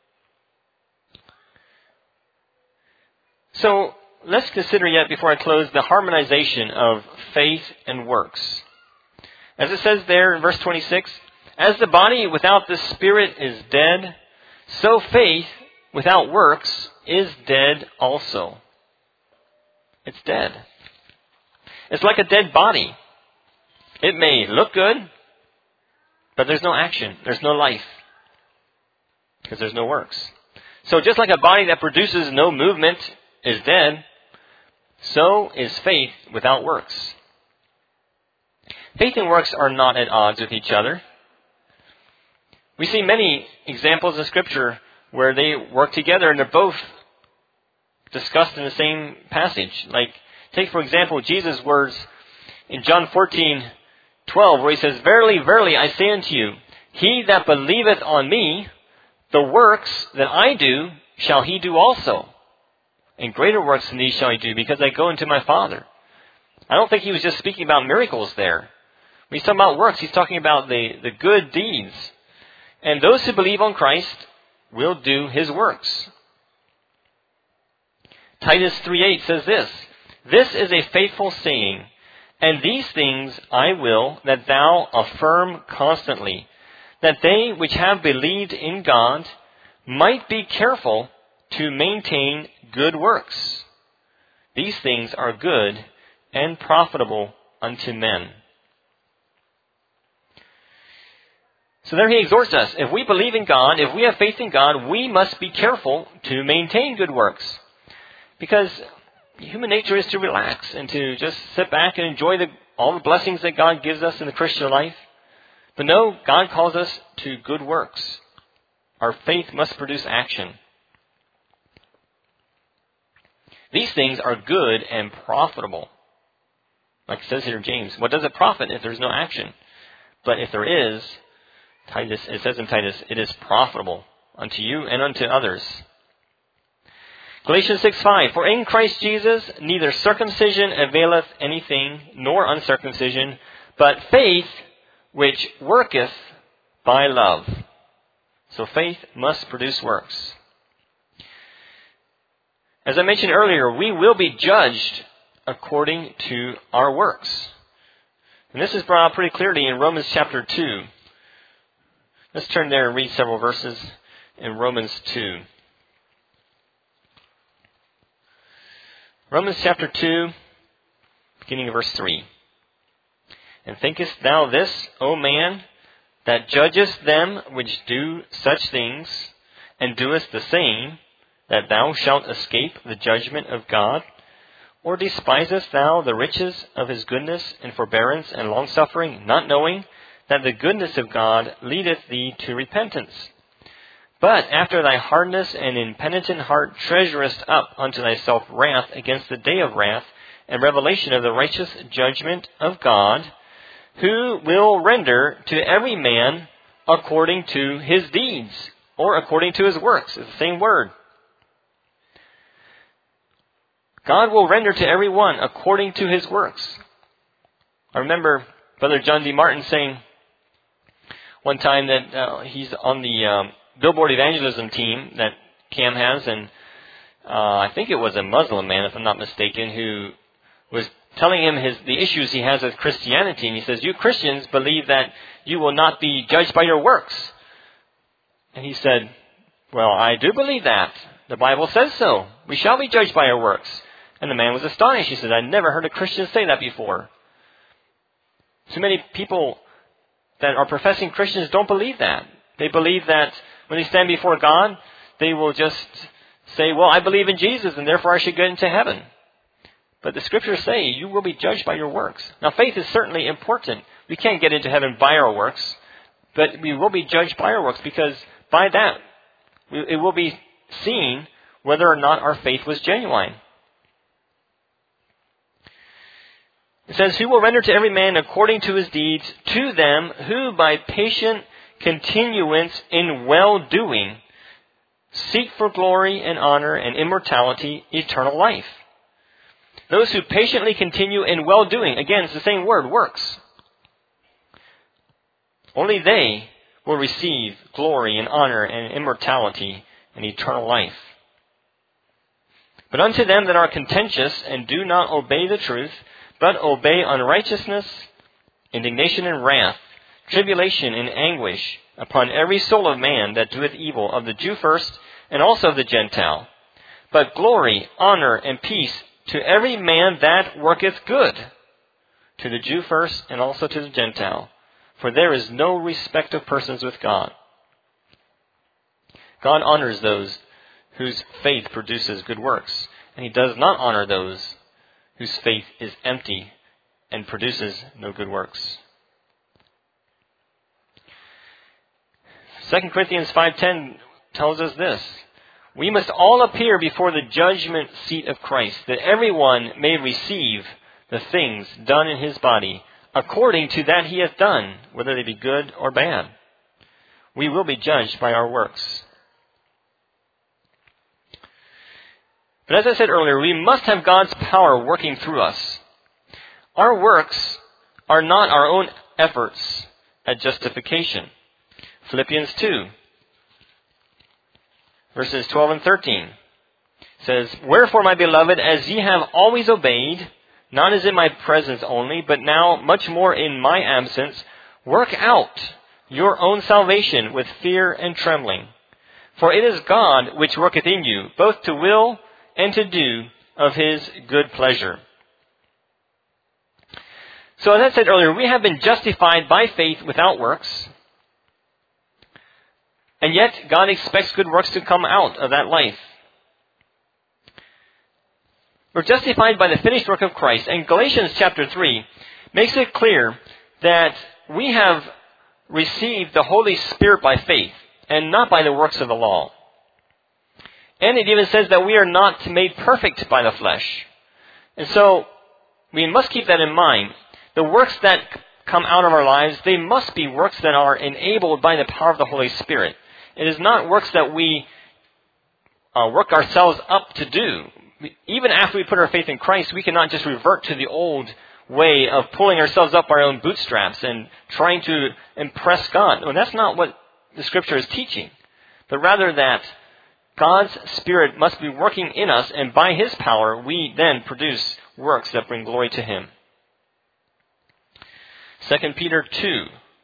So let's consider yet, before I close, the harmonization of faith and works. As it says there in verse twenty-six, as the body without the spirit is dead, so faith without works is dead also. It's dead. It's like a dead body. It may look good, but there's no action. There's no life. Because there's no works. So just like a body that produces no movement is dead, so is faith without works. Faith and works are not at odds with each other. We see many examples in Scripture where they work together and they're both discussed in the same passage. Like, take for example Jesus' words in John fourteen twelve, where he says, Verily, verily, I say unto you, he that believeth on me, the works that I do shall he do also. And greater works than these shall he do, because I go into my Father. I don't think he was just speaking about miracles there. When he's talking about works, he's talking about the, the good deeds. And those who believe on Christ will do his works. Titus three eight says this, This is a faithful saying, and these things I will that thou affirm constantly, that they which have believed in God might be careful to maintain good works. These things are good and profitable unto men. So there he exhorts us. If we believe in God, if we have faith in God, we must be careful to maintain good works. Because human nature is to relax and to just sit back and enjoy the, all the blessings that God gives us in the Christian life. But no, God calls us to good works. Our faith must produce action. These things are good and profitable. Like it says here in James, what does it profit if there's no action? But if there is, Titus, it says in Titus, it is profitable unto you and unto others. Galatians six five, For in Christ Jesus neither circumcision availeth anything, nor uncircumcision, but faith which worketh by love. So faith must produce works. As I mentioned earlier, we will be judged according to our works. And this is brought out pretty clearly in Romans chapter two. Let's turn there and read several verses in Romans two. Romans chapter two, beginning of verse three. And thinkest thou this, O man, that judgest them which do such things, and doest the same, that thou shalt escape the judgment of God? Or despisest thou the riches of his goodness and forbearance and longsuffering, not knowing that the goodness of God leadeth thee to repentance? But after thy hardness and impenitent heart treasurest up unto thyself wrath against the day of wrath and revelation of the righteous judgment of God, who will render to every man according to his deeds, or according to his works. It's the same word. God will render to every one according to his works. I remember Brother John D. Martin saying one time that uh, he's on the um, Billboard evangelism team that Cam has, and uh, I think it was a Muslim man, if I'm not mistaken, who was telling him his the issues he has with Christianity. And he says, you Christians believe that you will not be judged by your works. And he said, well, I do believe that. The Bible says so. We shall be judged by our works. And the man was astonished. He said, I never heard a Christian say that before. So many people that are professing Christians don't believe that. They believe that when they stand before God, they will just say, well, I believe in Jesus, and therefore I should get into heaven. But the scriptures say you will be judged by your works. Now, faith is certainly important. We can't get into heaven by our works, but we will be judged by our works, because by that, it will be seen whether or not our faith was genuine. It says, who will render to every man according to his deeds, to them who by patient continuance in well-doing seek for glory and honor and immortality, eternal life. Those who patiently continue in well-doing, again, it's the same word, works. Only they will receive glory and honor and immortality and eternal life. But unto them that are contentious and do not obey the truth, but obey unrighteousness, indignation and wrath, tribulation and anguish upon every soul of man that doeth evil, of the Jew first, and also of the Gentile. But glory, honor, and peace to every man that worketh good, to the Jew first, and also to the Gentile. For there is no respect of persons with God. God honors those whose faith produces good works, and he does not honor those whose faith is empty and produces no good works. Second Corinthians five ten tells us this: we must all appear before the judgment seat of Christ, that everyone may receive the things done in his body, according to that he hath done, whether they be good or bad. We will be judged by our works. But as I said earlier, we must have God's power working through us. Our works are not our own efforts at justification. Philippians two, verses twelve and thirteen says, wherefore, my beloved, as ye have always obeyed, not as in my presence only, but now much more in my absence, work out your own salvation with fear and trembling. For it is God which worketh in you, both to will and to do of his good pleasure. So as I said earlier, we have been justified by faith without works. And yet, God expects good works to come out of that life. We're justified by the finished work of Christ. And Galatians chapter three makes it clear that we have received the Holy Spirit by faith and not by the works of the law. And it even says that we are not made perfect by the flesh. And so, we must keep that in mind. The works that come out of our lives, they must be works that are enabled by the power of the Holy Spirit. It is not works that we uh, work ourselves up to do. Even after we put our faith in Christ, we cannot just revert to the old way of pulling ourselves up our own bootstraps and trying to impress God. No, that's not what the Scripture is teaching. But rather that God's Spirit must be working in us, and by his power, we then produce works that bring glory to him. Second Peter two.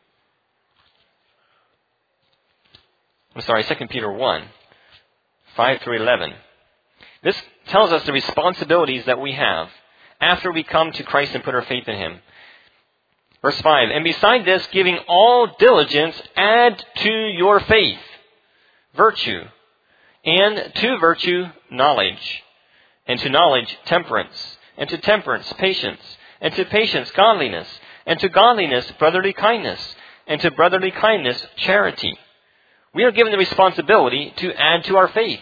I'm sorry, Second Peter one, five through eleven. This tells us the responsibilities that we have after we come to Christ and put our faith in Him. Verse five, and beside this, giving all diligence, add to your faith virtue, and to virtue knowledge, and to knowledge temperance, and to temperance patience, and to patience godliness, and to godliness brotherly kindness, and to brotherly kindness charity. We are given the responsibility to add to our faith.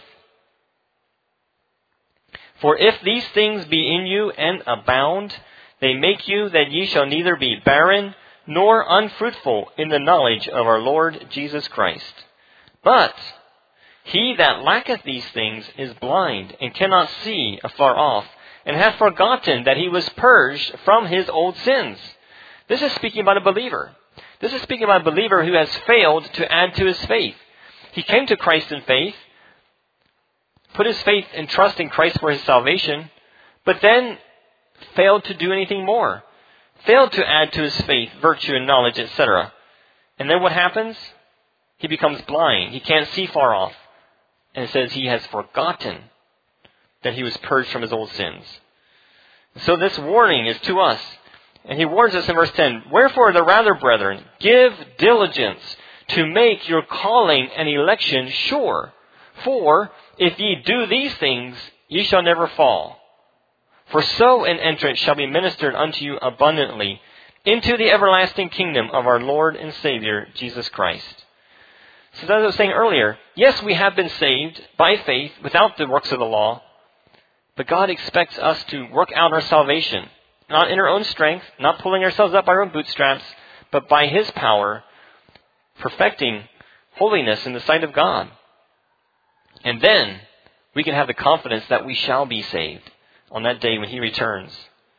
For if these things be in you and abound, they make you that ye shall neither be barren nor unfruitful in the knowledge of our Lord Jesus Christ. But he that lacketh these things is blind, and cannot see afar off, and hath forgotten that he was purged from his old sins. This is speaking about a believer. This is speaking about a believer who has failed to add to his faith. He came to Christ in faith, put his faith and trust in Christ for his salvation, but then failed to do anything more. Failed to add to his faith virtue and knowledge, et cetera. And then what happens? He becomes blind. He can't see far off. And it says he has forgotten that he was purged from his old sins. So this warning is to us. And he warns us in verse ten, wherefore the rather, brethren, give diligence to make your calling and election sure. For if ye do these things, ye shall never fall. For so an entrance shall be ministered unto you abundantly into the everlasting kingdom of our Lord and Savior, Jesus Christ. So as I was saying earlier, yes, we have been saved by faith without the works of the law, but God expects us to work out our salvation, not in our own strength, not pulling ourselves up by our own bootstraps, but by His power, perfecting holiness in the sight of God. And then we can have the confidence that we shall be saved on that day when He returns.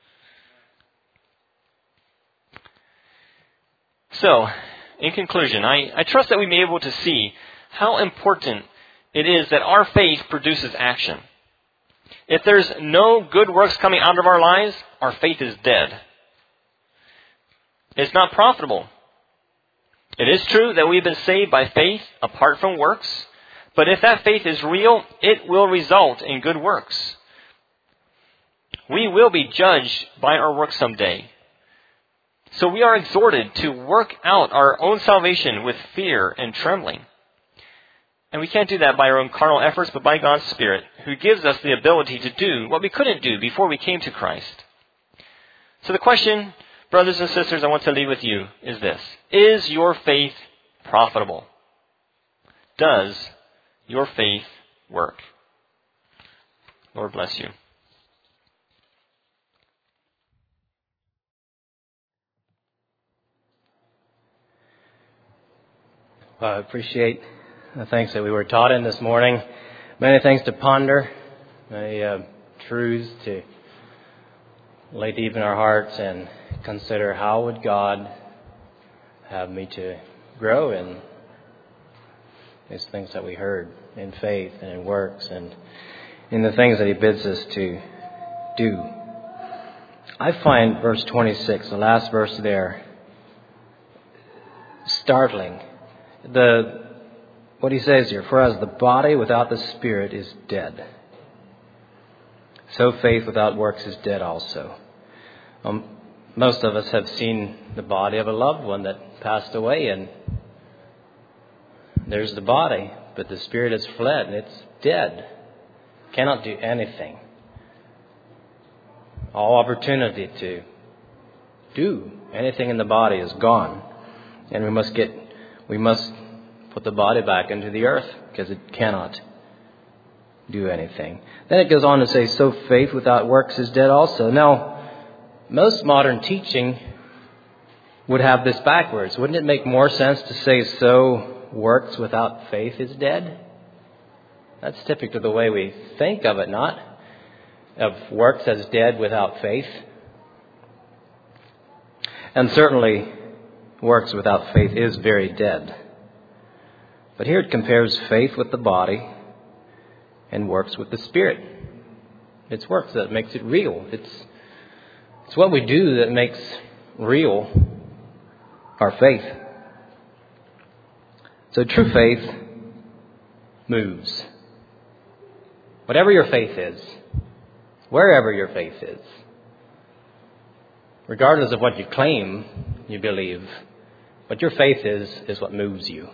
So, in conclusion, I, I trust that we may be able to see how important it is that our faith produces action. If there's no good works coming out of our lives, our faith is dead. It's not profitable. It is true that we've been saved by faith apart from works, but if that faith is real, it will result in good works. We will be judged by our works someday. So we are exhorted to work out our own salvation with fear and trembling. And we can't do that by our own carnal efforts, but by God's Spirit, who gives us the ability to do what we couldn't do before we came to Christ. So the question, brothers and sisters, I want to leave with you is this. Is your faith profitable? Does your faith work? Lord bless you.
I appreciate the things that we were taught in this morning. Many things to ponder, many uh, truths to lay deep in our hearts and consider how would God have me to grow in these things that we heard in faith and in works and in the things that He bids us to do. I find verse twenty-six, the last verse there, startling. The what he says here, for as the body without the Spirit is dead, so faith without works is dead also. Um, most of us have seen the body of a loved one that passed away, and there's the body, but the Spirit has fled and it's dead. Cannot do anything. All opportunity to do anything in the body is gone, and we must get We must put the body back into the earth because it cannot do anything. Then it goes on to say, so faith without works is dead also. Now, most modern teaching would have this backwards. Wouldn't it make more sense to say, so works without faith is dead? That's typical the way we think of it, not? Of works as dead without faith. And certainly, works without faith is very dead. But here it compares faith with the body and works with the Spirit. It's works that makes it real. It's it's what we do that makes real our faith. So true faith moves. Whatever your faith is, wherever your faith is, regardless of what you claim you believe, what your faith is, is what moves you.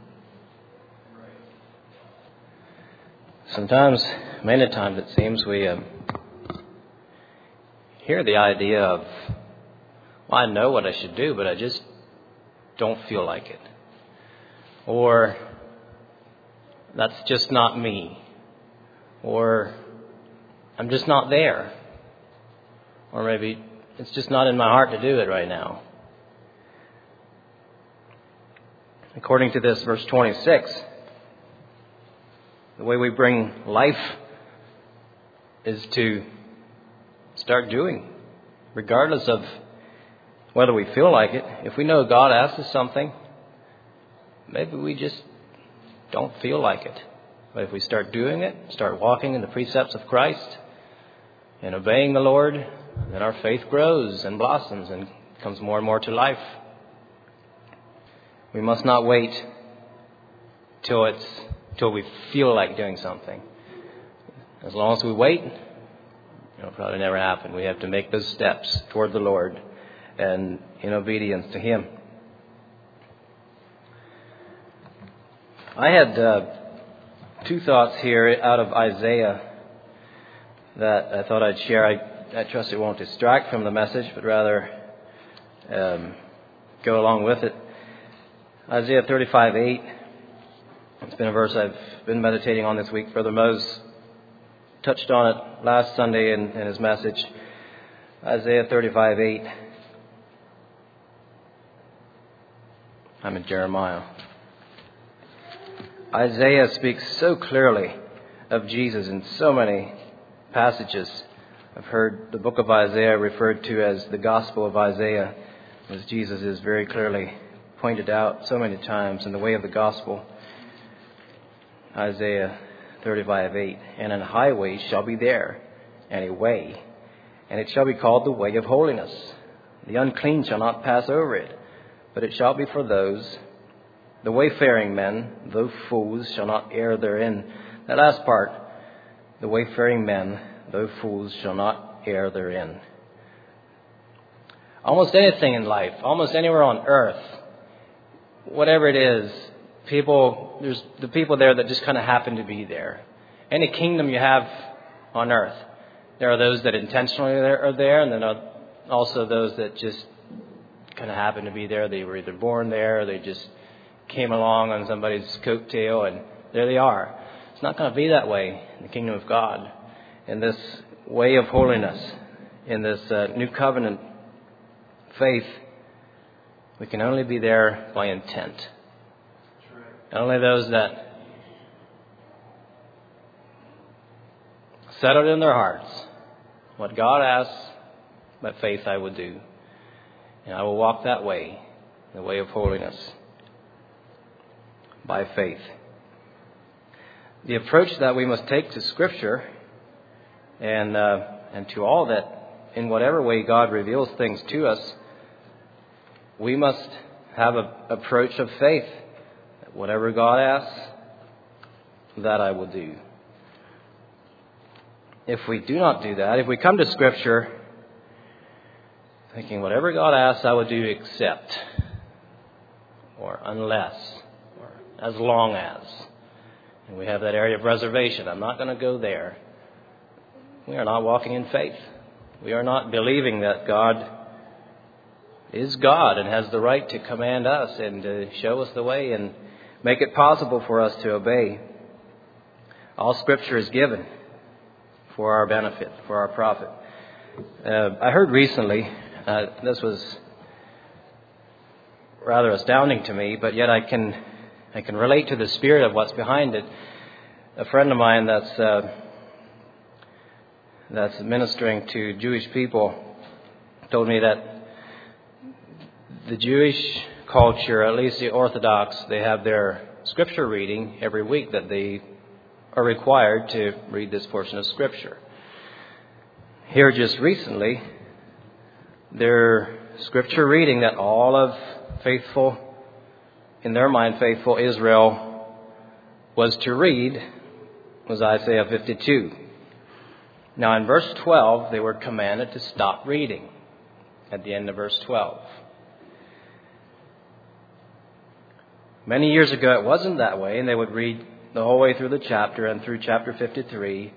Sometimes, many times it seems, we uh, hear the idea of, well, I know what I should do, but I just don't feel like it. Or, that's just not me. Or, I'm just not there. Or maybe it's just not in my heart to do it right now. According to this verse twenty-six, the way we bring life is to start doing, regardless of whether we feel like it. If we know God asks us something, maybe we just don't feel like it. But if we start doing it, start walking in the precepts of Christ and obeying the Lord, then our faith grows and blossoms and comes more and more to life. We must not wait till it's till we feel like doing something. As long as we wait, it'll probably never happen. We have to make those steps toward the Lord and in obedience to Him. I had uh, two thoughts here out of Isaiah that I thought I'd share. I, I trust it won't distract from the message, but rather um, go along with it. Isaiah thirty-five eight. It's been a verse I've been meditating on this week. Brother Mose touched on it last Sunday in, in his message. Isaiah thirty-five eight. I'm in Jeremiah. Isaiah speaks so clearly of Jesus in so many passages. I've heard the book of Isaiah referred to as the Gospel of Isaiah, as Jesus is very clearly pointed out so many times in the way of the gospel. Isaiah thirty-five eight. And an highway shall be there, and a way, and it shall be called the way of holiness. The unclean shall not pass over it, but it shall be for those, the wayfaring men, though fools, shall not err therein. That last part, the wayfaring men, though fools, shall not err therein. Almost anything in life, almost anywhere on earth, whatever it is, people, there's the people there that just kind of happen to be there. Any kingdom you have on earth, there are those that intentionally are there, and then also those that just kind of happen to be there. They were either born there, or they just came along on somebody's coattail, and there they are. It's not going to be that way in the kingdom of God, in this way of holiness, in this uh, new covenant faith. We can only be there by intent. Only those that settled in their hearts what God asks, by faith I will do. And I will walk that way, the way of holiness, by faith. The approach that we must take to Scripture and uh, and to all that, in whatever way God reveals things to us, we must have an approach of faith. Whatever God asks, that I will do. If we do not do that, if we come to Scripture thinking whatever God asks, I will do except, or unless, or as long as, and we have that area of reservation, I'm not going to go there, we are not walking in faith. We are not believing that God is God and has the right to command us and to show us the way and make it possible for us to obey. All Scripture is given for our benefit, for our profit. Uh, I heard recently, uh, this was rather astounding to me, but yet I can I can relate to the spirit of what's behind it. A friend of mine that's uh, that's ministering to Jewish people told me that the Jewish culture, at least the Orthodox, they have their Scripture reading every week that they are required to read this portion of Scripture. Here just recently, their scripture reading that all of faithful, in their mind, faithful Israel was to read was Isaiah fifty-two. Now in verse twelve, they were commanded to stop reading at the end of verse twelve. Many years ago, it wasn't that way, and they would read the whole way through the chapter and through chapter fifty-three.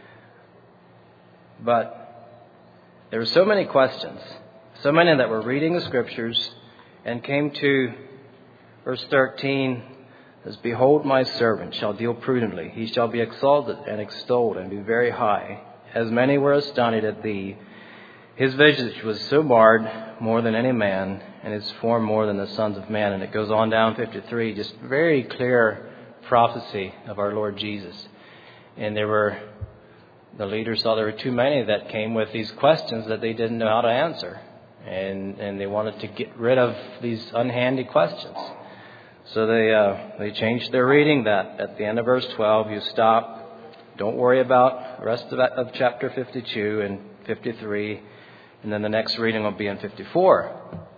But there were so many questions, so many that were reading the scriptures and came to verse thirteen, says, "Behold, my servant shall deal prudently. He shall be exalted and extolled and be very high. As many were astonished at thee. His visage was so marred more than any man, and his form more than the sons of man." And it goes on down fifty-three, just very clear prophecy of our Lord Jesus. And there were, the leaders saw there were too many that came with these questions that they didn't know how to answer. And and they wanted to get rid of these unhandy questions. So they uh, they changed their reading that at the end of verse twelve, you stop. Don't worry about the rest of, that, of chapter fifty-two and fifty-three. And then the next reading will be in fifty-four.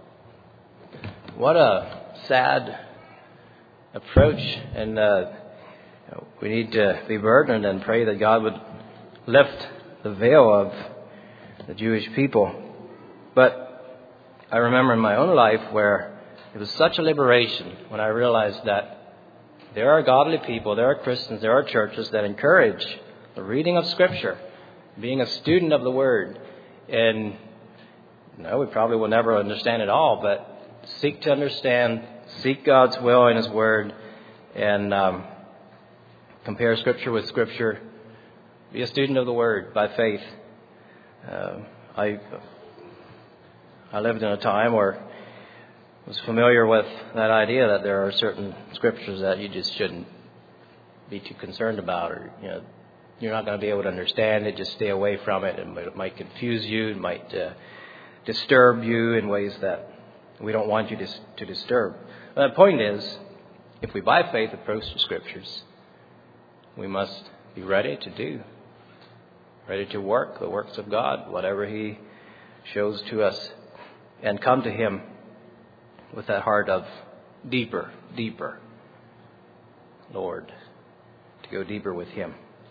What a sad approach. And uh, we need to be burdened and pray that God would lift the veil of the Jewish people. But I remember in my own life where it was such a liberation when I realized that there are godly people, there are Christians, there are churches that encourage the reading of Scripture, being a student of the Word. And no, we probably will never understand it all, but seek to understand, seek God's will in His Word, and um, compare Scripture with Scripture. Be a student of the Word by faith. Uh, I I lived in a time where I was familiar with that idea that there are certain Scriptures that you just shouldn't be too concerned about, or you know, you're not going to be able to understand it. Just stay away from it. It might confuse you. It might uh, disturb you in ways that we don't want you to, to disturb. But the point is, if we by faith approach the Scriptures, we must be ready to do, ready to work the works of God, whatever He shows to us, and come to Him with that heart of deeper, deeper, Lord, to go deeper with Him.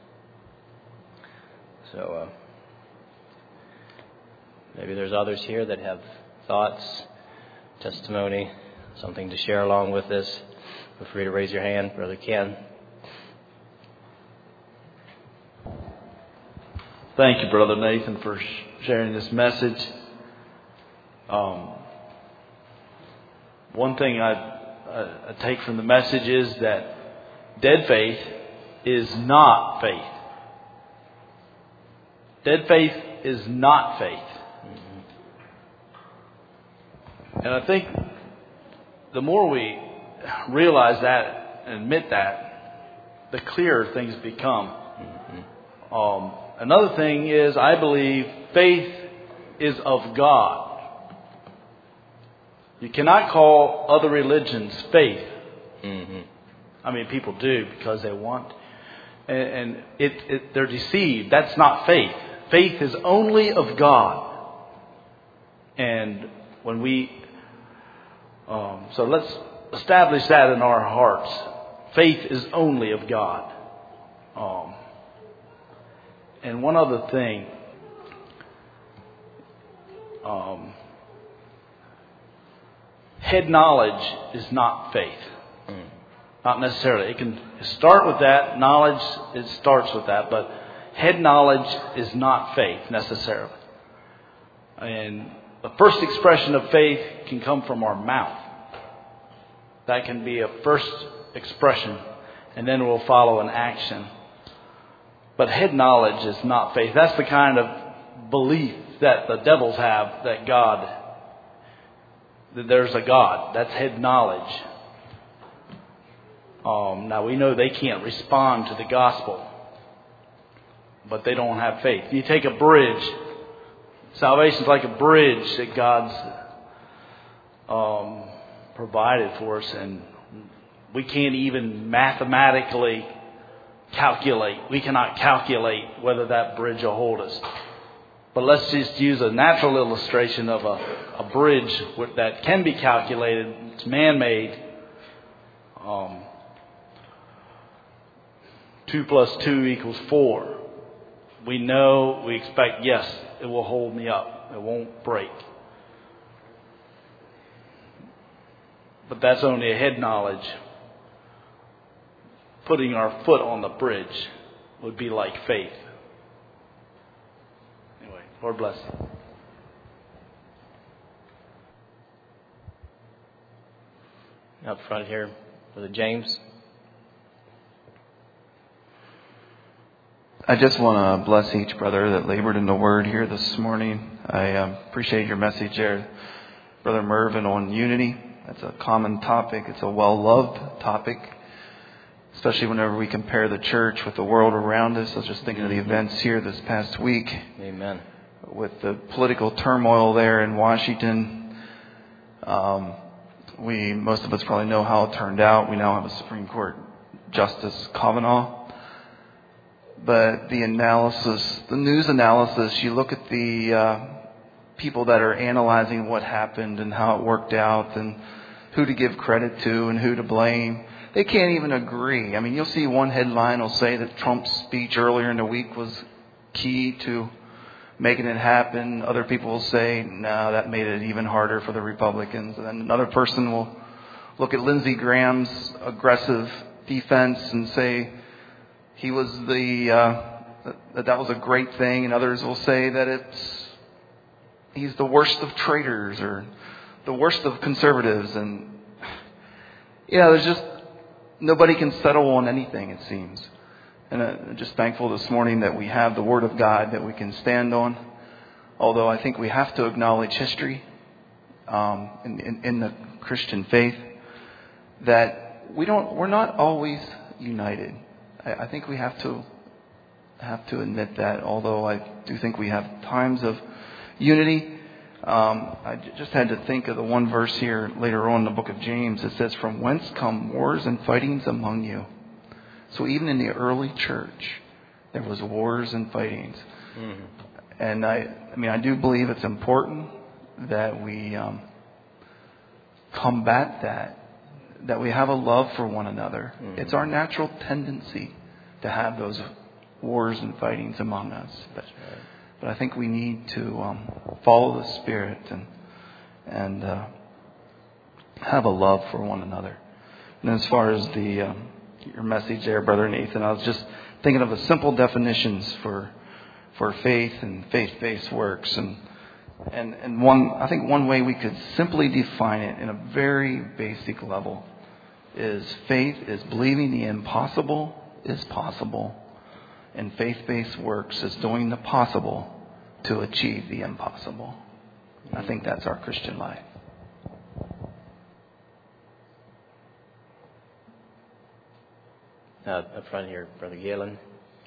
So uh, maybe there's others here that have thoughts, testimony, something to share along with this. Feel free to raise your hand, Brother Ken.
Thank you, Brother Nathan, for sharing this message. Um, one thing I, I, I take from the message is that dead faith is not faith. Dead faith is not faith. And I think the more we realize that and admit that, the clearer things become. Mm-hmm. Um, another thing is, I believe faith is of God. You cannot call other religions faith. Mm-hmm. I mean, people do because they want. And, and it, it, they're deceived. That's not faith. Faith is only of God. And when we... Um, so let's establish that in our hearts. Faith is only of God. Um, and one other thing. Um, head knowledge is not faith. Mm. Not necessarily. It can start with that. Knowledge, it starts with that. But head knowledge is not faith necessarily. And the first expression of faith can come from our mouth. That can be a first expression, and then will follow an action. But head knowledge is not faith. That's the kind of belief that the devils have, that God, that there's a God. That's head knowledge. Um, now we know they can't respond to the gospel, but they don't have faith. You take a bridge. Salvation's like a bridge that God's um, provided for us, and we can't even mathematically calculate. We cannot calculate whether that bridge will hold us. But let's just use a natural illustration of a, a bridge that can be calculated. It's man-made. Um, two plus two equals four. We know, we expect, yes, it will hold me up. It won't break. But that's only a head knowledge. Putting our foot on the bridge would be like faith. Anyway, Lord bless you.
Up front here, Brother James.
I just want to bless each brother that labored in the Word here this morning. I um, appreciate your message there, Brother Mervyn, on unity. That's a common topic. It's a well-loved topic, especially whenever we compare the church with the world around us. I was just thinking of the events here this past week.
Amen.
With the political turmoil there in Washington. Um, we, most of us probably know how it turned out. We now have a Supreme Court Justice Kavanaugh. But the analysis, the news analysis, you look at the uh, people that are analyzing what happened and how it worked out and who to give credit to and who to blame. They can't even agree. I mean, you'll see one headline will say that Trump's speech earlier in the week was key to making it happen. Other people will say, no, that made it even harder for the Republicans. And then another person will look at Lindsey Graham's aggressive defense and say he was the uh, that that was a great thing. And others will say that it's he's the worst of traitors or the worst of conservatives. And yeah, there's just nobody can settle on anything, it seems. And I'm just thankful this morning that we have the Word of God that we can stand on. Although I think we have to acknowledge history um, in, in, in the Christian faith, that we don't, we're not always united. I, I think we have to have to admit that. Although I do think we have times of unity. Um, I just had to think of the one verse here later on in the book of James. It says, "From whence come wars and fightings among you?" So even in the early church, there was wars and fightings. Mm-hmm. And I, I mean, I do believe it's important that we um, combat that, that we have a love for one another. Mm-hmm. It's our natural tendency to have those wars and fightings among us. But, right. but I think we need to um, follow the Spirit and and uh, have a love for one another. And as far as the um, your message there, Brother Nathan, I was just thinking of the simple definitions for for faith and faith-based works, and and and one I think one way we could simply define it in a very basic level is faith is believing the impossible is possible, and faith-based works is doing the possible to achieve the impossible. I think that's our Christian life.
Uh, up front here, Brother Galen.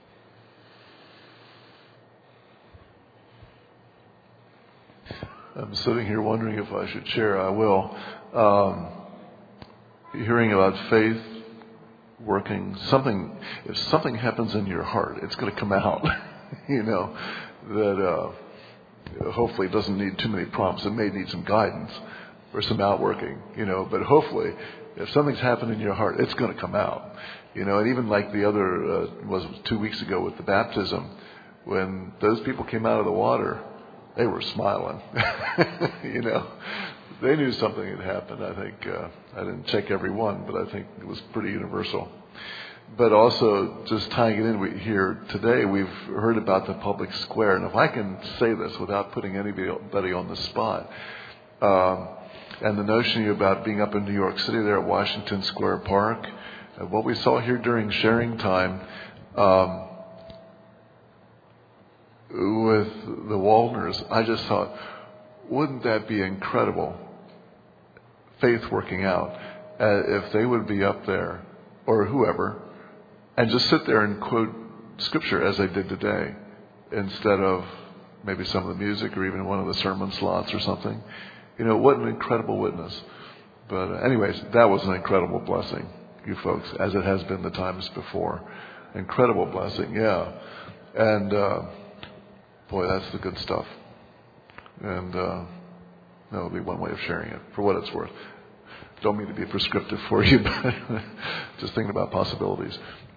I'm sitting here wondering if I should share. I will. Um, hearing about faith working, something, if something happens in your heart, it's going to come out. you know, that uh, hopefully it doesn't need too many prompts. It may need some guidance or some outworking, you know, but hopefully if something's happened in your heart, it's going to come out. You know, and even like the other, uh, was two weeks ago with the baptism, when those people came out of the water, they were smiling. you know, they knew something had happened. I think, uh, I didn't check every one, but I think it was pretty universal. But also, just tying it in we, here today, we've heard about the public square. And if I can say this without putting anybody on the spot, um, and the notion about being up in New York City there at Washington Square Park, uh, what we saw here during sharing time, um, with the Waldners, I just thought, wouldn't that be incredible? Faith working out, uh, if they would be up there, or whoever, and just sit there and quote scripture as they did today, instead of maybe some of the music or even one of the sermon slots or something. You know, what an incredible witness. But uh, anyways, that was an incredible blessing, you folks, as it has been the times before. Incredible blessing, yeah. And uh, boy, that's the good stuff. And uh, that would be one way of sharing it, for what it's worth. Don't mean to be prescriptive for you, but just thinking about possibilities.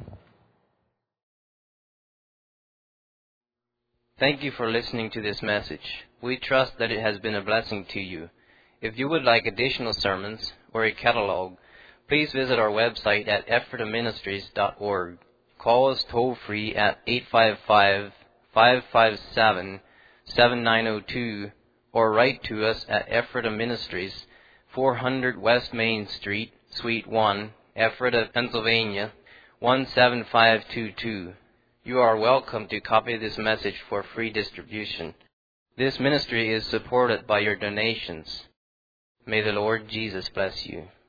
Thank you for listening to this message. We trust that it has been a blessing to you. If you would like additional sermons or a catalog, please visit our website at ephrata ministries dot org. Call us toll-free at eight five five, five five seven, seven nine zero two or write to us at Ephrata Ministries, four hundred West Main Street, Suite one, Ephrata, Pennsylvania, one seven five two two. You are welcome to copy this message for free distribution. This ministry is supported by your donations. May the Lord Jesus bless you.